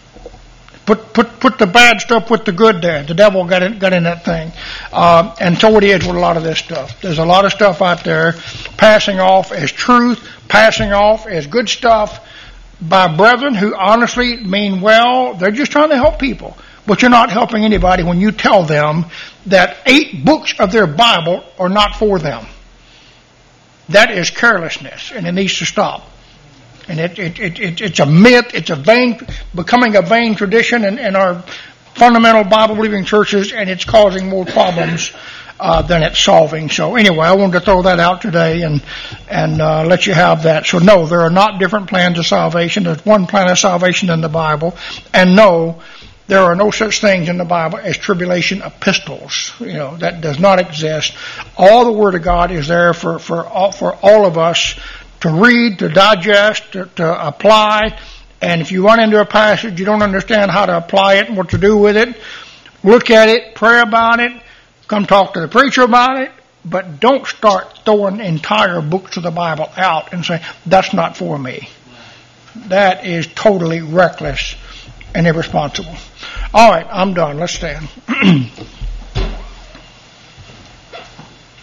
Put put put the bad stuff with the good there. The devil got in, got in that thing. Uh, and so it is with a lot of this stuff. There's a lot of stuff out there passing off as truth, passing off as good stuff, by brethren who honestly mean well. They're just trying to help people. But you're not helping anybody when you tell them that eight books of their Bible are not for them. That is carelessness, and it needs to stop. And it, it, it, it it's a myth. It's a vain, becoming a vain tradition in, in our fundamental Bible-believing churches, and it's causing more problems Uh, than it's solving. So anyway, I wanted to throw that out today and and uh, let you have that. So no, there are not different plans of salvation. There's one plan of salvation in the Bible. And no, there are no such things in the Bible as tribulation epistles. You know, that does not exist. All the Word of God is there for, for, all, for all of us to read, to digest, to, to apply. And if you run into a passage, you don't understand how to apply it and what to do with it, look at it, pray about it, come talk to the preacher about it, but don't start throwing entire books of the Bible out and say, that's not for me. That is totally reckless and irresponsible. All right, I'm done. Let's stand.